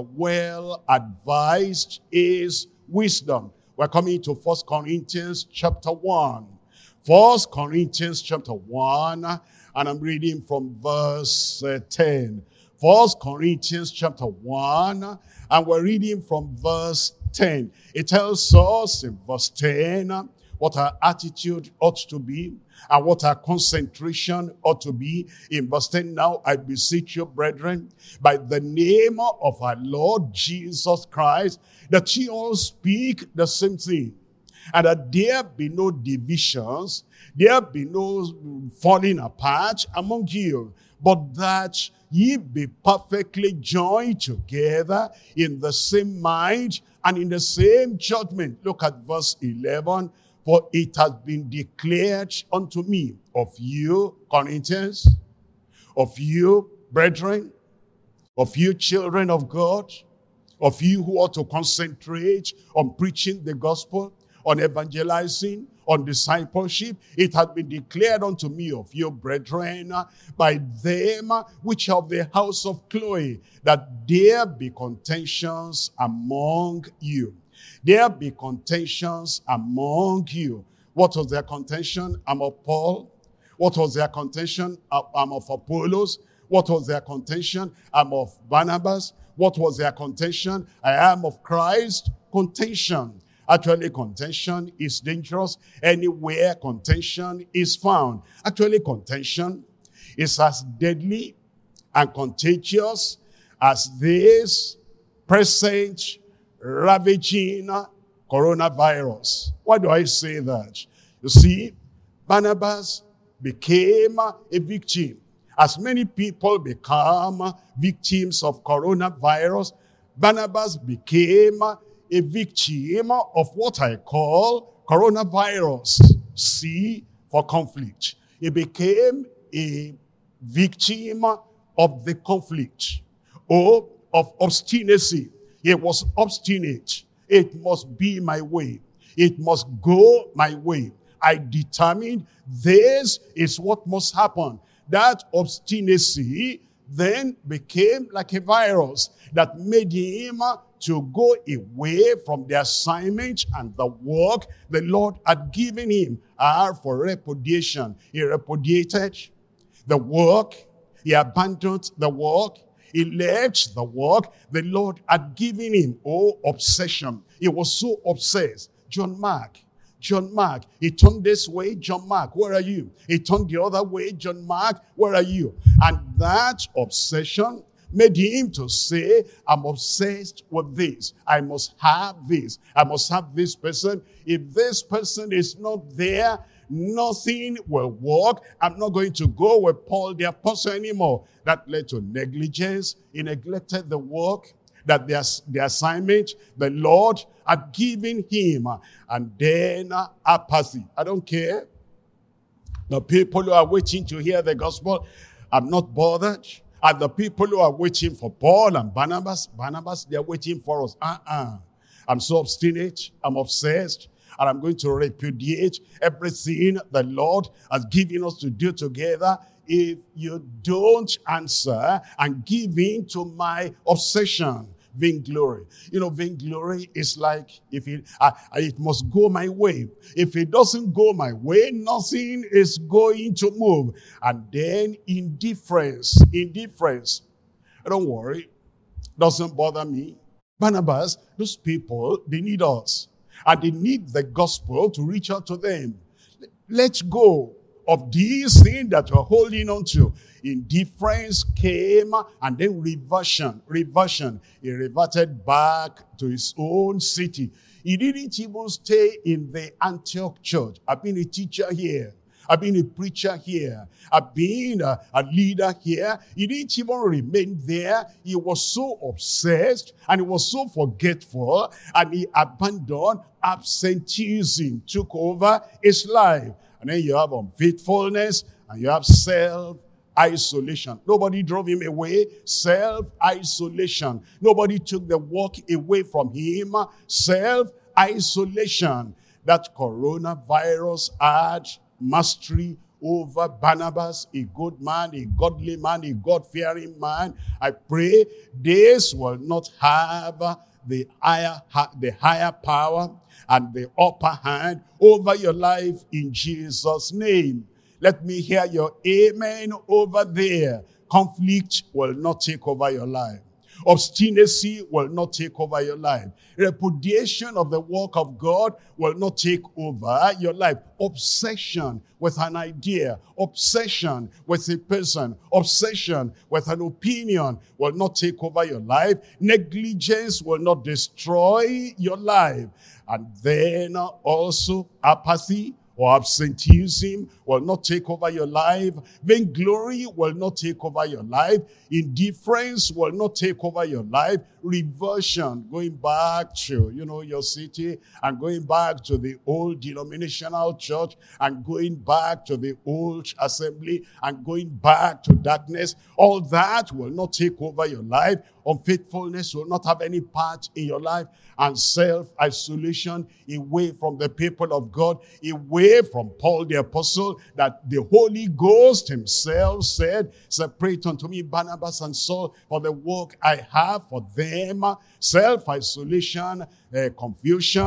A: well-advised is wisdom. We're coming to First Corinthians chapter one. First Corinthians chapter one, and I'm reading from verse uh, ten. First Corinthians chapter one, and we're reading from verse ten. It tells us in verse ten what our attitude ought to be and what our concentration ought to be. In verse ten, now I beseech you, brethren, by the name of our Lord Jesus Christ, that ye all speak the same thing, and that there be no divisions, there be no falling apart among you, but that ye be perfectly joined together in the same mind and in the same judgment. Look at verse eleven. For it has been declared unto me of you, Corinthians, of you, brethren, of you, children of God, of you who ought to concentrate on preaching the gospel, on evangelizing, on discipleship. It has been declared unto me of you, brethren, by them which are of the house of Chloe, that there be contentions among you. There be contentions among you. What was their contention among Paul, What was their contention? I'm of Apollos. What was their contention? I'm of Barnabas. What was their contention? I am of Christ. Contention. Actually, contention is dangerous. Anywhere contention is found. Actually, contention is as deadly and contagious as this present ravaging coronavirus. Why do I say that? You see, Barnabas became a victim. As many people become victims of coronavirus, Barnabas became a victim of what I call coronavirus. C for conflict. He became a victim of the conflict. O of obstinacy. He was obstinate. It must be my way. It must go my way. I determined this is what must happen. That obstinacy then became like a virus that made him to go away from the assignment and the work the Lord had given him. R for repudiation. He repudiated the work. He abandoned the work. He left the work the Lord had given him. Oh, obsession. He was so obsessed. John Mark. John Mark. He turned this way. John Mark, where are you? He turned the other way. John Mark, where are you? And that obsession made him to say, I'm obsessed with this. I must have this. I must have this person. If this person is not there, nothing will work. I'm not going to go with Paul the apostle anymore. That led to negligence. He neglected the work, that the, the assignment the Lord had given him. And then uh, apathy. I don't care. The people who are waiting to hear the gospel, I'm not bothered. And the people who are waiting for Paul and Barnabas, Barnabas, they're waiting for us. Uh-uh. I'm so obstinate. I'm obsessed. And I'm going to repudiate everything the Lord has given us to do together if you don't answer and give in to my obsession. Vainglory. You know, vainglory is like, if it, uh, it must go my way. If it doesn't go my way, nothing is going to move. And then indifference. Indifference. Don't worry. Doesn't bother me. Barnabas, those people, they need us. And they need the gospel to reach out to them. Let's go of these things that you're holding on to. Indifference came, and then reversion. Reversion. He reverted back to his own city. He didn't even stay in the Antioch church. I've been a teacher here. I've been a preacher here. I've been a, a leader here. He didn't even remain there. He was so obsessed and he was so forgetful, and he abandoned absenteeism, took over his life. And then you have unfaithfulness and you have self-isolation. Nobody drove him away. Self-isolation. Nobody took the work away from him. Self-isolation. That coronavirus had mastery over Barnabas, a good man, a godly man, a God-fearing man. I pray this will not have the higher, the higher power and the upper hand over your life in Jesus' name. Let me hear your amen over there. Conflict will not take over your life. Obstinacy will not take over your life. Repudiation of the work of God will not take over your life. Obsession with an idea, obsession with a person, obsession with an opinion will not take over your life. Negligence will not destroy your life. And then also apathy or absenteeism will not take over your life. Vainglory will not take over your life. Indifference will not take over your life. Reversion, going back to, you know, your city and going back to the old denominational church and going back to the old assembly and going back to darkness. All that will not take over your life. Unfaithfulness will not have any part in your life. And self-isolation away from the people of God, away from Paul the apostle, that the Holy Ghost himself said, separate unto me Barnabas and Saul for the work I have for them. Self-isolation, uh, confusion,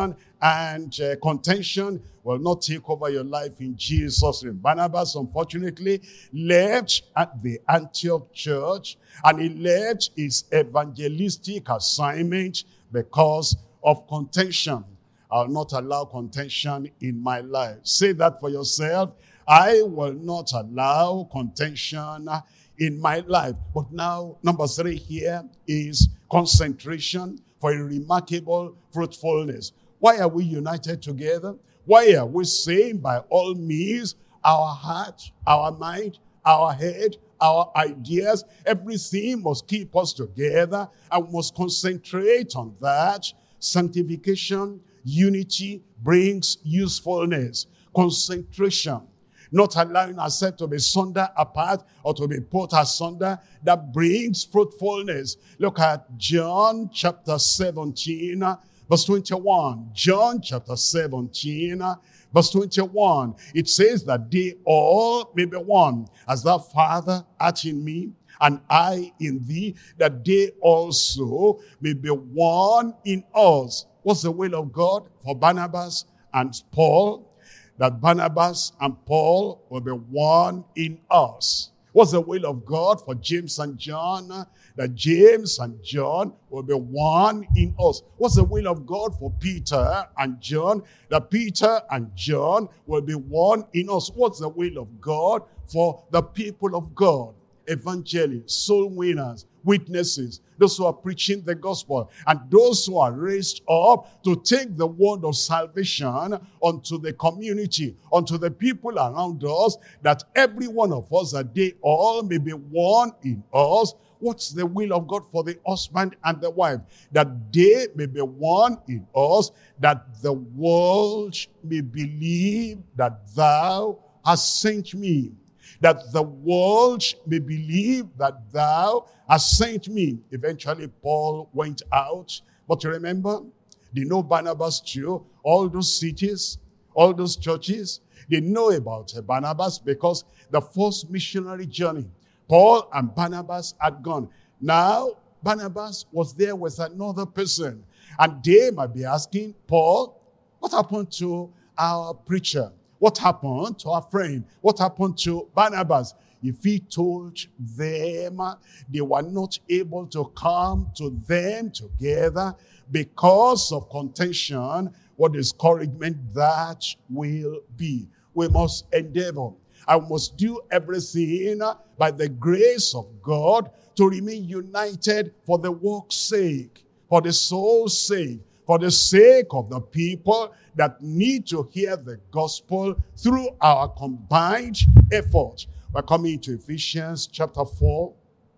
A: and uh, contention will not take over your life in Jesus' name. Barnabas, unfortunately, left at the Antioch church, and he left his evangelistic assignment because of contention. I'll not allow contention in my life. Say that for yourself. I will not allow contention in my life. But now, number three here is concentration for a remarkable fruitfulness. Why are we united together? Why are we saying by all means, our heart, our mind, our head, our ideas, everything must keep us together, and we must concentrate on that. Sanctification, unity brings usefulness. Concentration, not allowing ourselves to be sundered apart or to be put asunder, that brings fruitfulness. Look at John chapter seventeen, verse twenty-one. John chapter seventeen, verse twenty-one. It says that they all may be one, as thou, Father, art in me, and I in thee, that they also may be one in us. What's the will of God for Barnabas and Paul? That Barnabas and Paul will be one in us. What's the will of God for James and John? That James and John will be one in us. What's the will of God for Peter and John? That Peter and John will be one in us. What's the will of God for the people of God? Evangelists, soul winners, witnesses, those who are preaching the gospel, and those who are raised up to take the word of salvation unto the community, unto the people around us, that every one of us, that they all may be one in us. What's the will of God for the husband and the wife? That they may be one in us, that the world may believe that thou hast sent me. That the world may believe that thou hast sent me. Eventually, Paul went out. But you remember, they know Barnabas too. All those cities, all those churches, they know about Barnabas because the first missionary journey, Paul and Barnabas had gone. Now, Barnabas was there with another person. And they might be asking, Paul, what happened to our preacher? What happened to our friend? What happened to Barnabas? If he told them, they were not able to come to them together because of contention, what discouragement that will be. We must endeavor. I must do everything by the grace of God to remain united for the work's sake, for the soul's sake, for the sake of the people that need to hear the gospel through our combined effort. We're coming to Ephesians chapter four.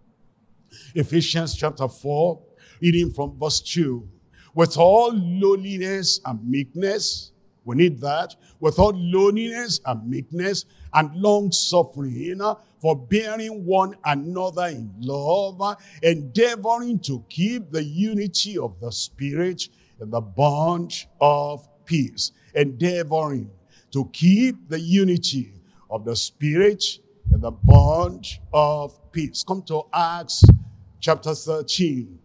A: Ephesians chapter four, reading from verse two. With all lowliness and meekness, we need that. With all lowliness and meekness and long suffering, for bearing one another in love, endeavoring to keep the unity of the Spirit in the bond of peace. Endeavoring to keep the unity of the Spirit in the bond of peace. Come to Acts chapter thirteen.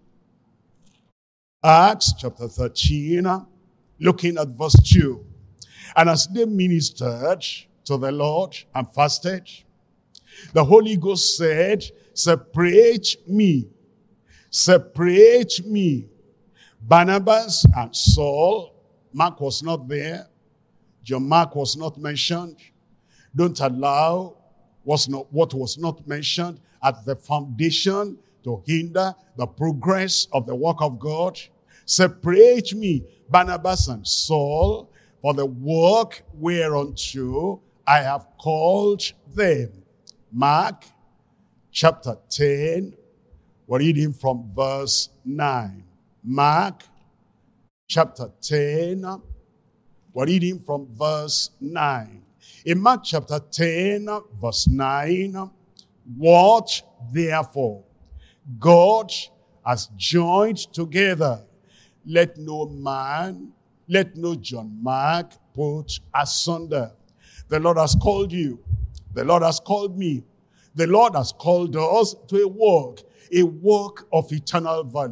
A: Acts chapter thirteen, looking at verse two. And as they ministered to the Lord and fasted, the Holy Ghost said, separate me, separate me, Barnabas and Saul. Mark was not there. John Mark was not mentioned. Don't allow was not, what was not mentioned at the foundation to hinder the progress of the work of God. Separate me, Barnabas and Saul, for the work whereunto I have called them. Mark chapter ten, we're reading from verse nine. Mark chapter ten, we're reading from verse nine. In Mark chapter ten, verse nine, what therefore God has joined together, let no man, let no John Mark put asunder. The Lord has called you. The Lord has called me. The Lord has called us to a work, a work of eternal value,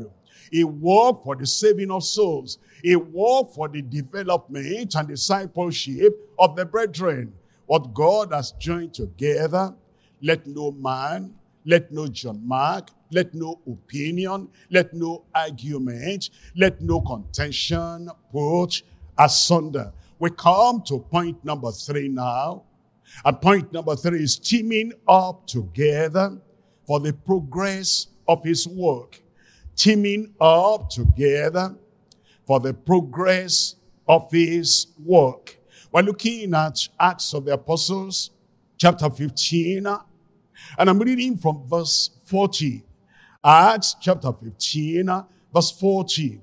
A: He worked for the saving of souls. He worked for the development and discipleship of the brethren. What God has joined together, let no man, let no John Mark, let no opinion, let no argument, let no contention put asunder. We come to point number three now. And point number three is teaming up together for the progress of his work. Teaming up together for the progress of his work. We're looking at Acts of the Apostles, chapter fifteen, and I'm reading from verse forty. Acts chapter fifteen, verse forty.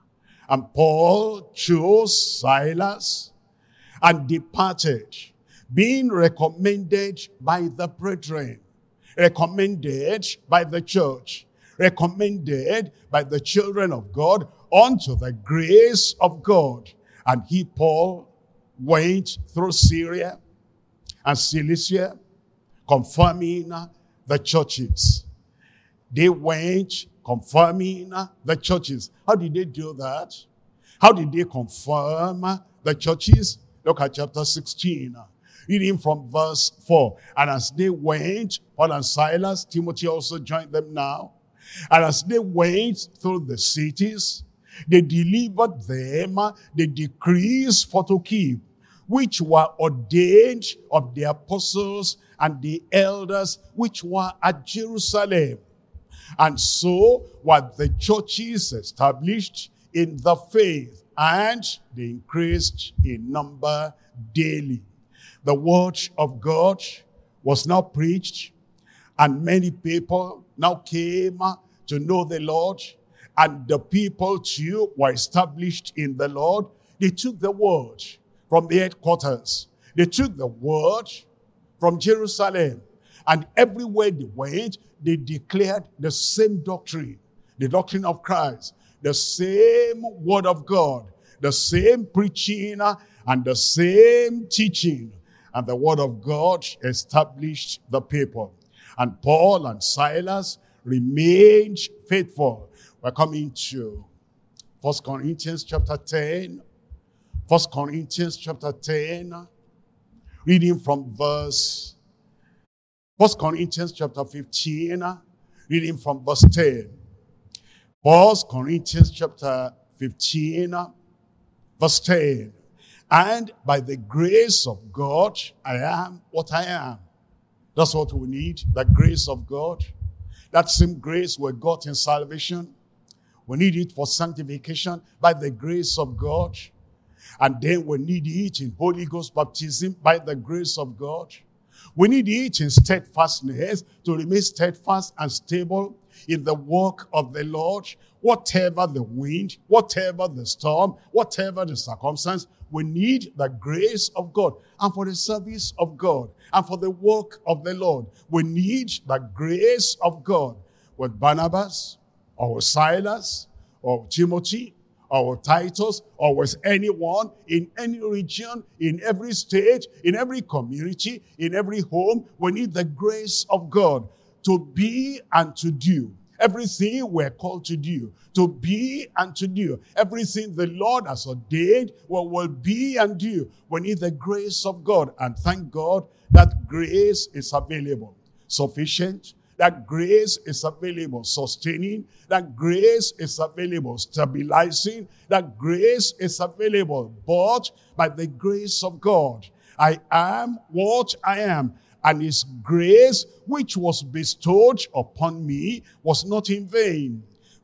A: And Paul chose Silas and departed, being recommended by the brethren, recommended by the church, recommended by the children of God unto the grace of God. And he, Paul, went through Syria and Cilicia, confirming the churches. They went confirming the churches. How did they do that? How did they confirm the churches? Look at chapter sixteen. Reading from verse four. And as they went, Paul and Silas, Timothy also joined them now. And as they went through the cities, they delivered them the decrees for to keep, which were ordained of the apostles and the elders which were at Jerusalem. And so were the churches established in the faith, and they increased in number daily. The word of God was now preached, and many people now came to know the Lord, and the people too were established in the Lord. They took the word from the headquarters. They took the word from Jerusalem, and everywhere they went, they declared the same doctrine, the doctrine of Christ, the same word of God, the same preaching and the same teaching. And the word of God established the people. And Paul and Silas remained faithful. We're coming to First Corinthians chapter ten. First Corinthians chapter ten. Reading from verse, First Corinthians chapter fifteen. Reading from verse ten. First Corinthians chapter fifteen, verse ten. And by the grace of God, I am what I am. That's what we need, the grace of God. That same grace we got in salvation. We need it for sanctification by the grace of God. And then we need it in Holy Ghost baptism by the grace of God. We need it in steadfastness to remain steadfast and stable in the work of the Lord. Whatever the wind, whatever the storm, whatever the circumstance, we need the grace of God. And for the service of God, and for the work of the Lord, we need the grace of God. With Barnabas, or with Silas, or with Timothy, or with Titus, or with anyone in any region, in every state, in every community, in every home, we need the grace of God to be and to do everything we're called to do, to be and to do. Everything the Lord has ordained will, will be and do. We need the grace of God. And thank God that grace is available. Sufficient. That grace is available. Sustaining. That grace is available. Stabilizing. That grace is available. But by the grace of God, I am what I am. And his grace, which was bestowed upon me, was not in vain.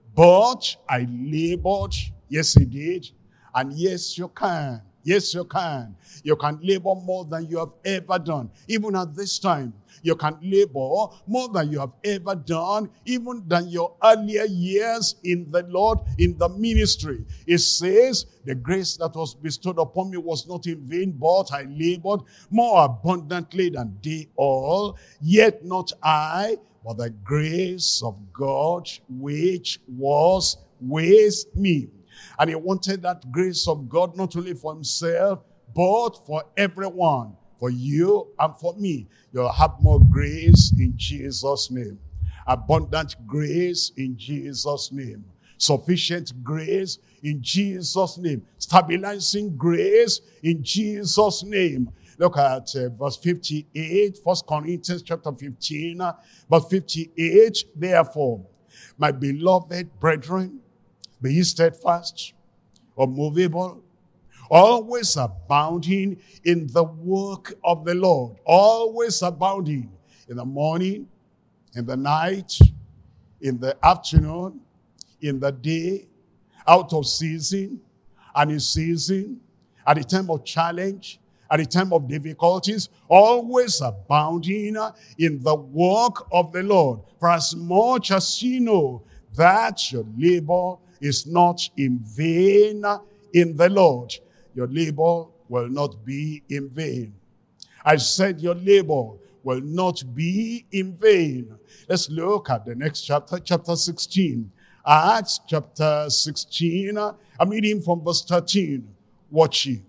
A: But I labored. Yes, he did. And yes, you can. Yes, you can. You can labor more than you have ever done. Even at this time, you can labor more than you have ever done, even than your earlier years in the Lord, in the ministry. It says, the grace that was bestowed upon me was not in vain, but I labored more abundantly than they all. Yet not I, but the grace of God which was with me. And he wanted that grace of God not only for himself, but for everyone, for you and for me. You'll have more grace in Jesus' name. Abundant grace in Jesus' name. Sufficient grace in Jesus' name. Stabilizing grace in Jesus' name. Look at uh, verse fifty-eight, First Corinthians chapter fifteen, uh, verse fifty-eight. Therefore, my beloved brethren, be ye steadfast, unmovable, always abounding in the work of the Lord. Always abounding in the morning, in the night, in the afternoon, in the day, out of season, and in season, at the time of challenge, at the time of difficulties, always abounding in the work of the Lord. For as much as you know that your labor is not in vain in the Lord, your labor will not be in vain. I said your labor will not be in vain. Let's look at the next chapter, chapter sixteen. Acts chapter sixteen, I'm reading from verse thirteen. Watch ye.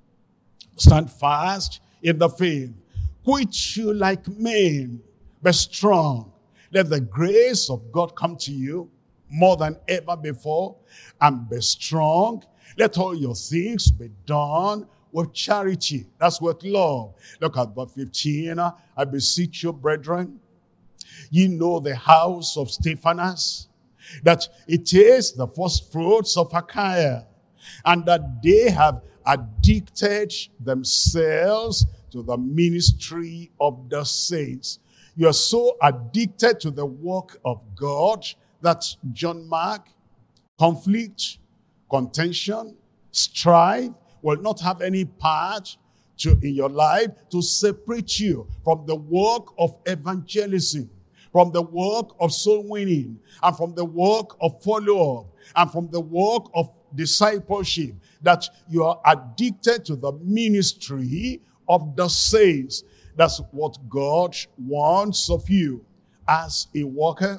A: Stand fast in the faith. Quit you like men. Be strong. Let the grace of God come to you more than ever before. And be strong. Let all your things be done with charity. That's with love. Look at verse fifteen. I beseech you, brethren, ye know the house of Stephanas, that it is the first fruits of Achaia, and that they have addicted themselves to the ministry of the saints. You are so addicted to the work of God that John Mark, conflict, contention, strife will not have any part to, in your life to separate you from the work of evangelism, from the work of soul winning, and from the work of follow-up, and from the work of discipleship, that you are addicted to the ministry of the saints. That's what God wants of you as a worker,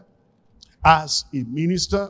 A: as a minister,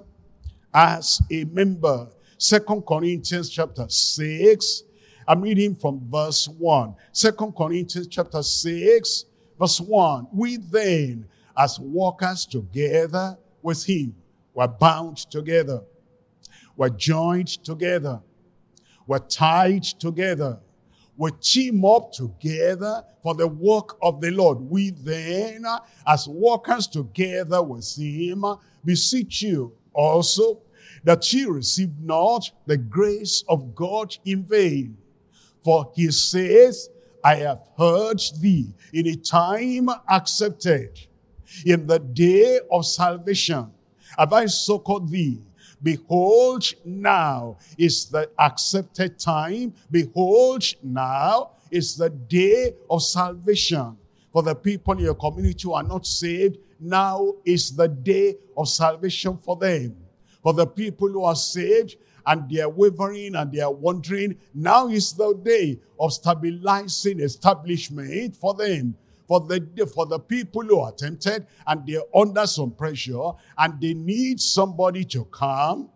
A: as a member. Second Corinthians chapter six, I'm reading from verse one. Second Corinthians chapter six, verse one. We then, as workers together with him, were bound together, were joined together, were tied together, we team up together for the work of the Lord. We then, as workers together with him, beseech you also that ye receive not the grace of God in vain. For he says, I have heard thee in a time accepted. In the day of salvation have I succored thee. Behold, now is the accepted time. Behold, now is the day of salvation. For the people in your community who are not saved, now is the day of salvation for them. For the people who are saved and they are wavering and they are wondering, now is the day of stabilizing establishment for them. For the, for the people who are tempted and they're under some pressure and they need somebody to come,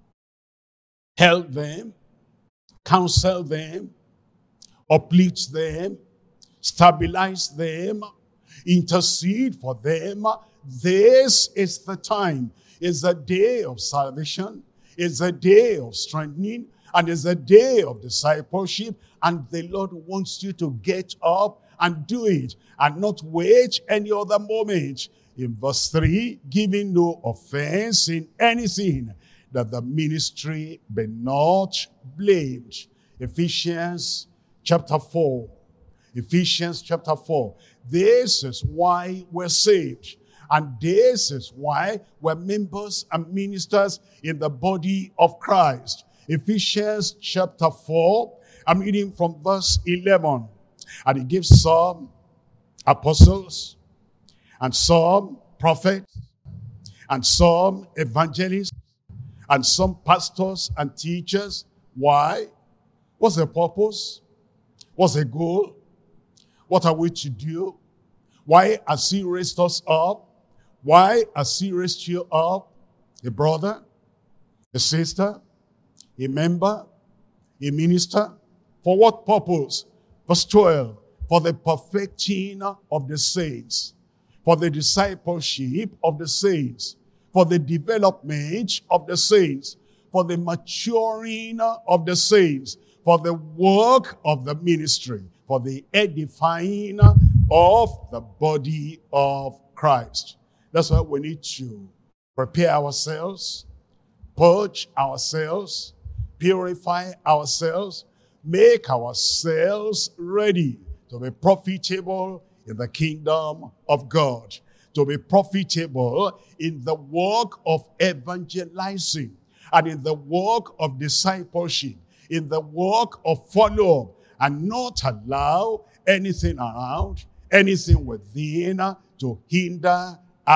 A: help them, counsel them, uplift them, stabilize them, intercede for them. This is the time. It's the day of salvation. It's the day of strengthening. And it's the day of discipleship. And the Lord wants you to get up and do it, and not wait any other moment. In verse three, giving no offense in anything, that the ministry be not blamed. Ephesians chapter four. Ephesians chapter four. This is why we're saved. And this is why we're members and ministers in the body of Christ. Ephesians chapter four, I'm reading from verse eleven. And he gives some apostles, and some prophets, and some evangelists, and some pastors and teachers. Why? What's the purpose? What's the goal? What are we to do? Why has he raised us up? Why has he raised you up? A brother, a sister, a member, a minister. For what purpose? Verse twelve, for the perfecting of the saints, for the discipleship of the saints, for the development of the saints, for the maturing of the saints, for the work of the ministry, for the edifying of the body of Christ. That's why we need to prepare ourselves, purge ourselves, purify ourselves, make ourselves ready to be profitable in the kingdom of God, to be profitable in the work of evangelizing and in the work of discipleship, in the work of follow-up, and not allow anything around, anything within to hinder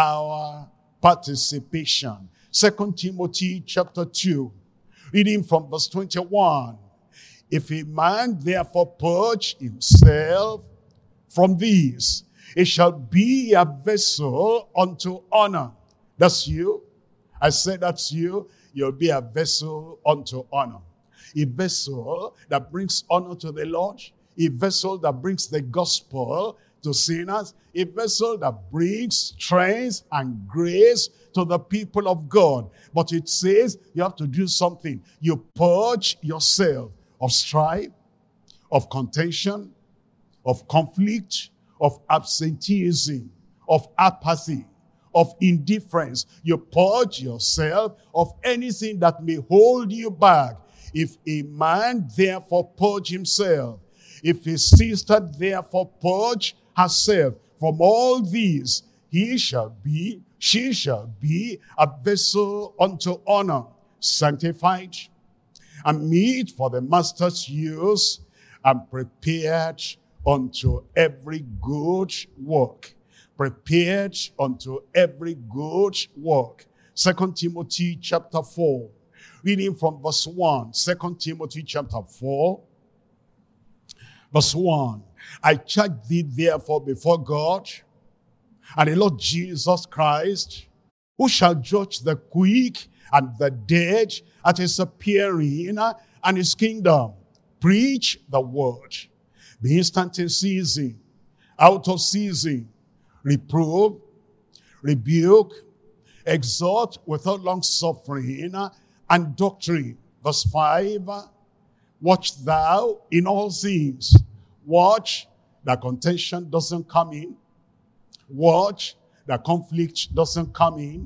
A: our participation. Second Timothy chapter two, reading from verse twenty-one. If a man therefore purge himself from these, it shall be a vessel unto honor. That's you. I said that's you. You'll be a vessel unto honor. A vessel that brings honor to the Lord. A vessel that brings the gospel to sinners. A vessel that brings strength and grace to the people of God. But it says you have to do something. You purge yourself of strife, of contention, of conflict, of absenteeism, of apathy, of indifference. You purge yourself of anything that may hold you back. If a man therefore purge himself, if a sister therefore purge herself from all these, he shall be, she shall be a vessel unto honor, sanctified, and meet for the master's use, and prepared unto every good work. Prepared unto every good work. Second Timothy chapter four, reading from verse one. Second Timothy chapter four, verse one. I charge thee therefore before God and the Lord Jesus Christ, who shall judge the quick and the dead at his appearing and his kingdom. Preach the word. Be instant in season, out of season. Reprove, rebuke, exhort without long suffering and doctrine. Verse five. Watch thou in all things. Watch that contention doesn't come in. Watch that conflict doesn't come in.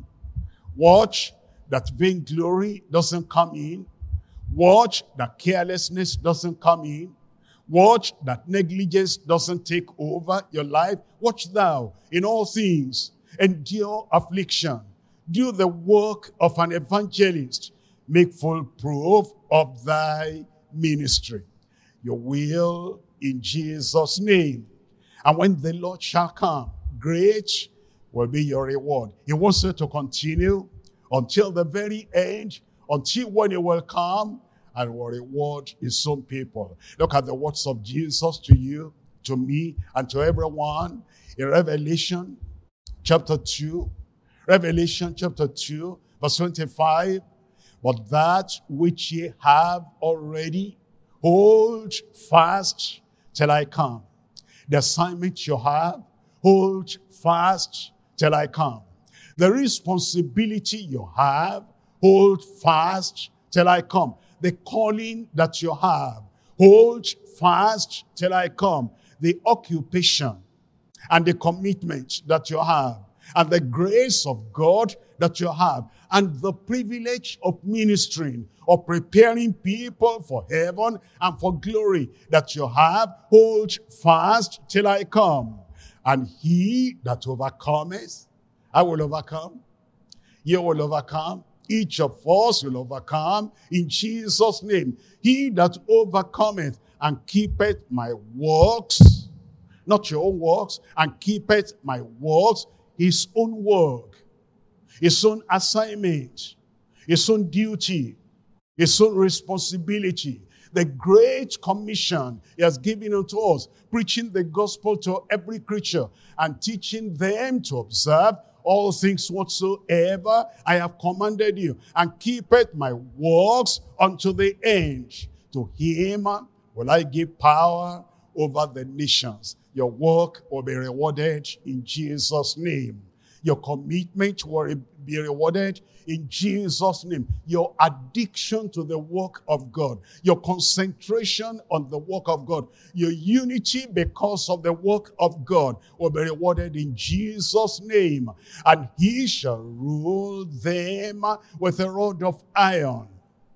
A: Watch that vainglory doesn't come in. Watch that carelessness doesn't come in. Watch that negligence doesn't take over your life. Watch thou in all things. Endure affliction. Do the work of an evangelist. Make full proof of thy ministry. Your will in Jesus' name. And when the Lord shall come, great will be your reward. He wants you to continue until the very end, until when he will come and will reward his own people. Look at the words of Jesus to you, to me, and to everyone in Revelation chapter two. Revelation chapter two, verse twenty-five. But that which ye have already, hold fast till I come. The assignment you have, hold fast till I come. The responsibility you have, hold fast till I come. The calling that you have, hold fast till I come. The occupation and the commitment that you have, and the grace of God that you have, and the privilege of ministering, of preparing people for heaven and for glory that you have, hold fast till I come. And he that overcometh, I will overcome, you will overcome, each of us will overcome in Jesus' name. He that overcometh and keepeth my works, not your own works, and keepeth my works, his own work, his own assignment, his own duty, his own responsibility, the great commission he has given unto us, preaching the gospel to every creature and teaching them to observe all things whatsoever I have commanded you, and keepeth my works unto the end. To him will I give power over the nations. Your work will be rewarded in Jesus' name. Your commitment will be rewarded in Jesus' name. Your addiction to the work of God, your concentration on the work of God, your unity because of the work of God will be rewarded in Jesus' name. And he shall rule them with a rod of iron.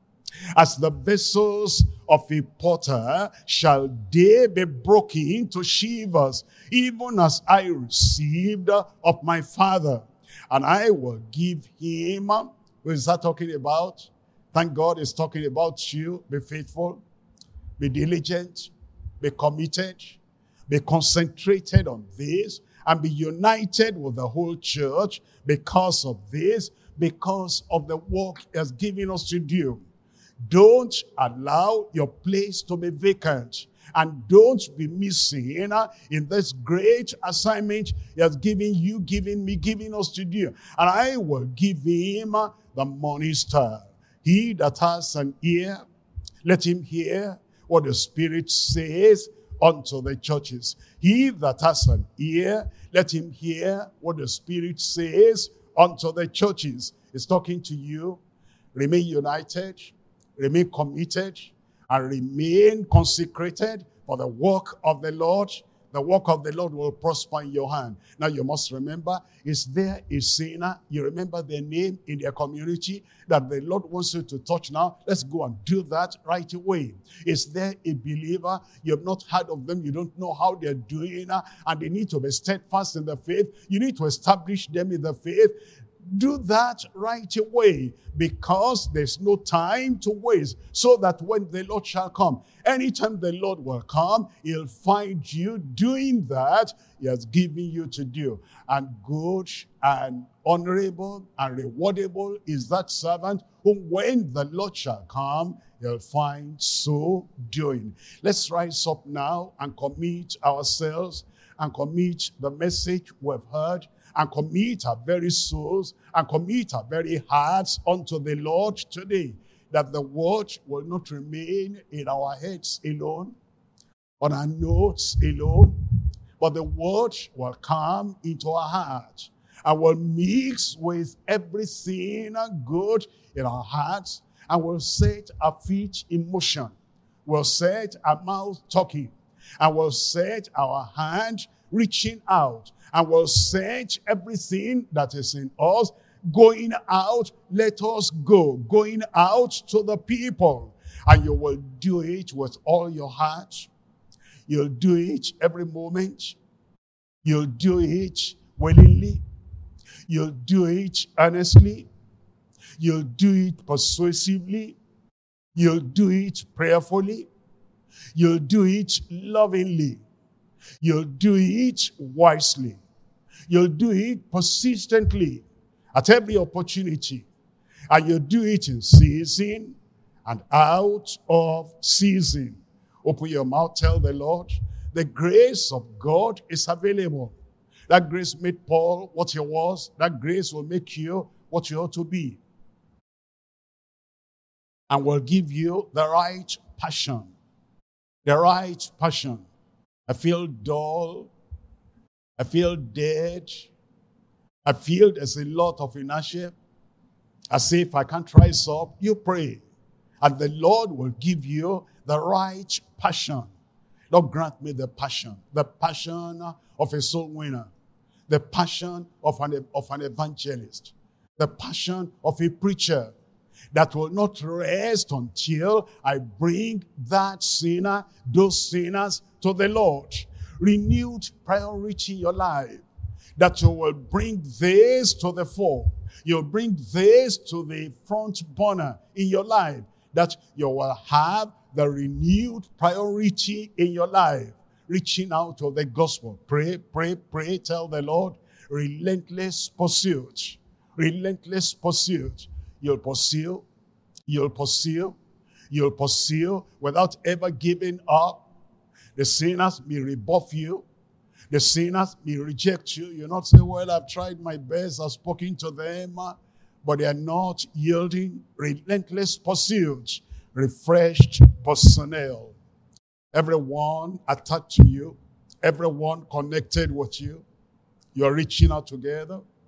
A: As the vessels of a potter shall they be broken to shivers, even as I received of my Father. And I will give him, what is that talking about? Thank God it's talking about you. Be faithful, be diligent, be committed, be concentrated on this, and be united with the whole church because of this, because of the work he has given us to do. Don't allow your place to be vacant. And don't be missing in this great assignment he has given you, given me, giving us to do. And I will give him the morning star. He that has an ear, let him hear what the Spirit says unto the churches. He that has an ear, let him hear what the Spirit says unto the churches. He's talking to you. Remain united. Remain committed and remain consecrated for the work of the Lord. The work of the Lord will prosper in your hand. Now you must remember, is there a sinner? You remember their name in their community that the Lord wants you to touch now? Let's go and do that right away. Is there a believer? You have not heard of them. You don't know how they're doing, and they need to be steadfast in the faith. You need to establish them in the faith. Do that right away, because there's no time to waste, so that when the Lord shall come, anytime the Lord will come, he'll find you doing that he has given you to do. And good and honorable and rewardable is that servant whom when the Lord shall come, he'll find so doing. Let's rise up now and commit ourselves and commit the message we've heard, and commit our very souls and commit our very hearts unto the Lord today, that the word will not remain in our heads alone, on our notes alone, but the word will come into our heart and will mix with everything good in our hearts, and will set our feet in motion, will set our mouth talking, and will set our hand reaching out, and will set everything that is in us going out. Let us go, going out to the people. And you will do it with all your heart. You'll do it every moment. You'll do it willingly. You'll do it earnestly. You'll do it persuasively. You'll do it prayerfully. You'll do it lovingly. You'll do it wisely. You'll do it persistently at every opportunity. And you'll do it in season and out of season. Open your mouth, tell the Lord, the grace of God is available. That grace made Paul what he was. That grace will make you what you ought to be. And will give you the right passion. The right passion. I feel dull. I feel dead. I feel there's a lot of inertia. As if I can't rise up. You pray. And the Lord will give you the right passion. Lord, grant me the passion. The passion of a soul winner. The passion of an, of an evangelist. The passion of a preacher. That will not rest until I bring that sinner, those sinners to the Lord. Renewed priority in your life. That you will bring this to the fore. You'll bring this to the front burner in your life. That you will have the renewed priority in your life. Reaching out to the gospel. Pray, pray, pray. Tell the Lord, relentless pursuit. Relentless pursuit. You'll pursue, you'll pursue, you'll pursue without ever giving up. The sinners may rebuff you. The sinners may reject you. You'll not say, well, I've tried my best, I've spoken to them, but they are not yielding. Relentless pursuit, refreshed personnel. Everyone attached to you, everyone connected with you, you're reaching out together.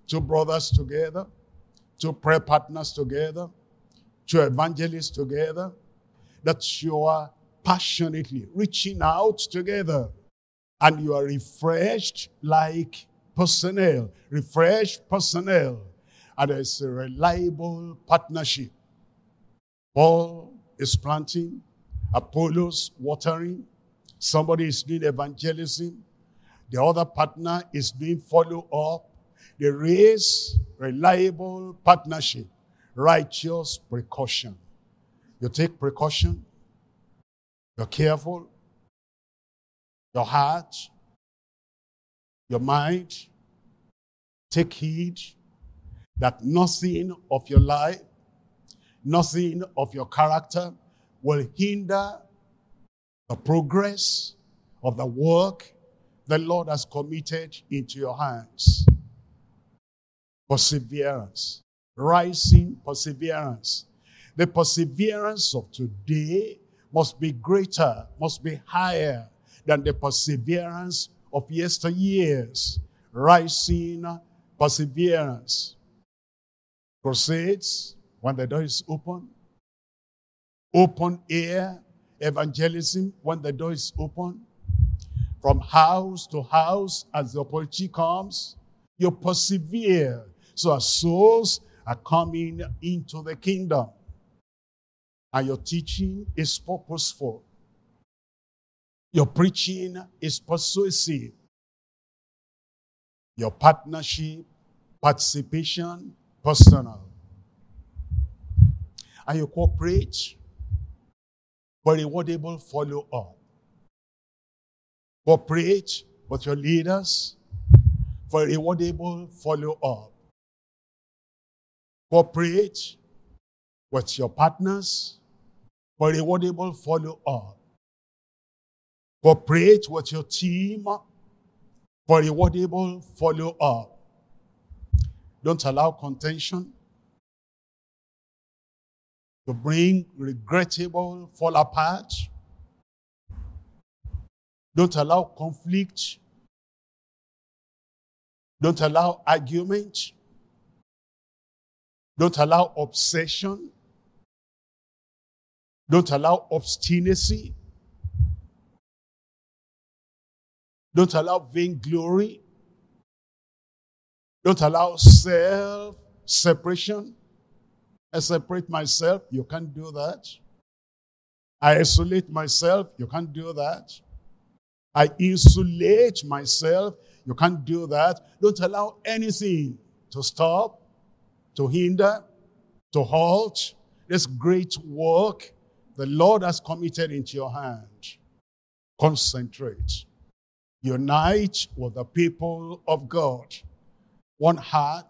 A: two brothers together, two prayer partners together, two evangelists together, that you are passionately reaching out together and you are refreshed like personnel, refreshed personnel, and there's a reliable partnership. Paul is planting, Apollos watering, somebody is doing evangelism, the other partner is doing follow-up. There is reliable partnership, righteous precaution. You take precaution, you're careful, your heart, your mind, take heed that nothing of your life, nothing of your character will hinder the progress of the work the Lord has committed into your hands. Perseverance, rising perseverance. The perseverance of today must be greater, must be higher than the perseverance of yesteryears. Rising perseverance. Crusades, when the door is open. Open air evangelism, when the door is open. From house to house, as the opportunity comes, you persevere. So as souls are coming into the kingdom. And your teaching is purposeful. Your preaching is persuasive. Your partnership, participation, personal. And you cooperate for rewardable follow-up. Cooperate with your leaders for rewardable follow-up. Cooperate with your partners for rewardable follow-up. Cooperate with your team for rewardable follow-up. Don't allow contention to bring regrettable fall apart. Don't allow conflict. Don't allow argument. Don't allow obsession. Don't allow obstinacy. Don't allow vainglory. Don't allow self-separation. I separate myself. You can't do that. I isolate myself. You can't do that. I insulate myself. You can't do that. Don't allow anything to stop, to hinder, to halt this great work the Lord has committed into your hand. Concentrate. Unite with the people of God. One heart,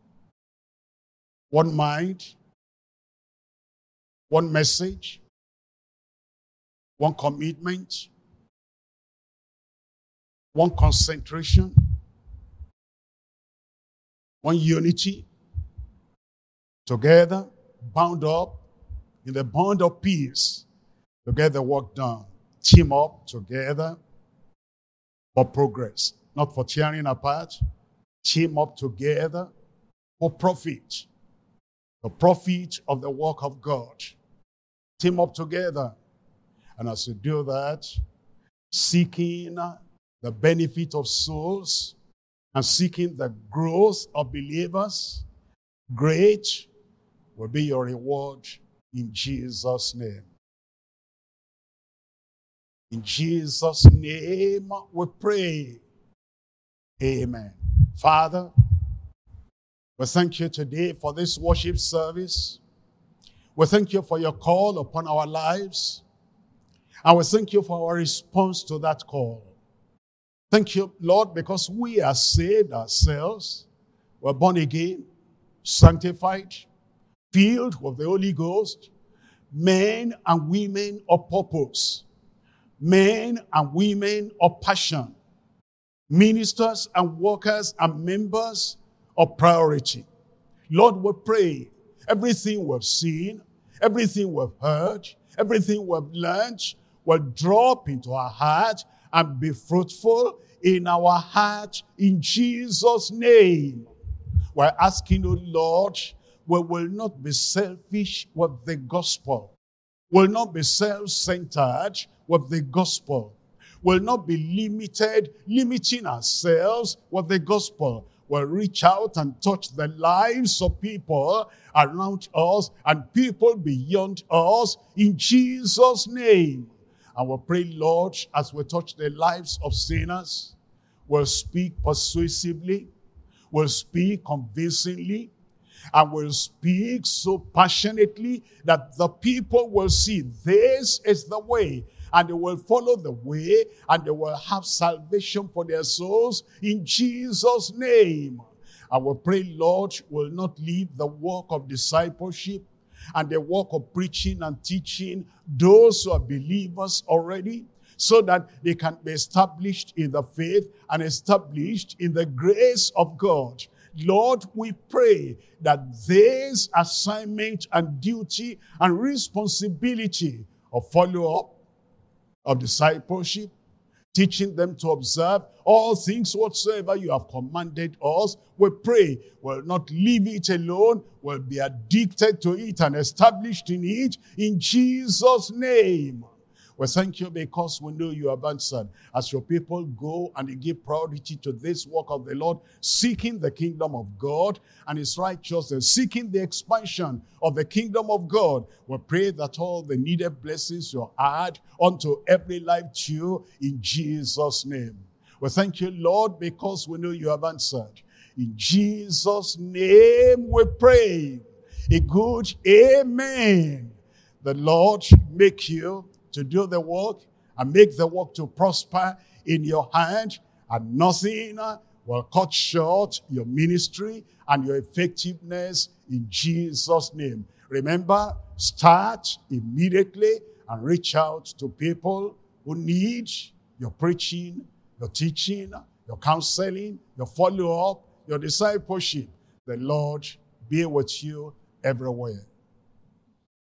A: one mind, one message, one commitment, one concentration, one unity, together, bound up in the bond of peace, to get the work done. Team up together for progress, not for tearing apart. Team up together for profit, the profit of the work of God. Team up together. And as you do that, seeking the benefit of souls and seeking the growth of believers, great will be your reward in Jesus' name. In Jesus' name we pray. Amen. Father, we thank you today for this worship service. We thank you for your call upon our lives. And we thank you for our response to that call. Thank you, Lord, because we are saved ourselves. We're born again, sanctified, filled with the Holy Ghost, men and women of purpose, men and women of passion, ministers and workers and members of priority. Lord, we pray everything we've seen, everything we've heard, everything we've learned will drop into our heart and be fruitful in our heart in Jesus' name. We're asking, oh Lord, we will not be selfish with the gospel. Will not be self-centered with the gospel. Will not be limited, limiting ourselves with the gospel. We'll reach out and touch the lives of people around us and people beyond us in Jesus' name. And we'll pray, Lord, as we touch the lives of sinners, we'll speak persuasively, we'll speak convincingly, and will speak so passionately that the people will see this is the way, and they will follow the way, and they will have salvation for their souls in Jesus' name. I will pray, Lord, will not leave the work of discipleship and the work of preaching and teaching those who are believers already, so that they can be established in the faith and established in the grace of God. Lord, we pray that this assignment and duty and responsibility of follow-up, of discipleship, teaching them to observe all things whatsoever you have commanded us, we pray will not leave it alone, will be addicted to it and established in it in Jesus' name. We thank you because we know you have answered. As your people go and they give priority to this work of the Lord, seeking the kingdom of God and his righteousness, seeking the expansion of the kingdom of God, we pray that all the needed blessings you add unto every life too in Jesus' name. We thank you, Lord, because we know you have answered. In Jesus' name we pray. A good amen. The Lord make you to do the work and make the work to prosper in your hand, and nothing will cut short your ministry and your effectiveness in Jesus' name. Remember, start immediately and reach out to people who need your preaching, your teaching, your counseling, your follow-up, your discipleship. The Lord be with you everywhere.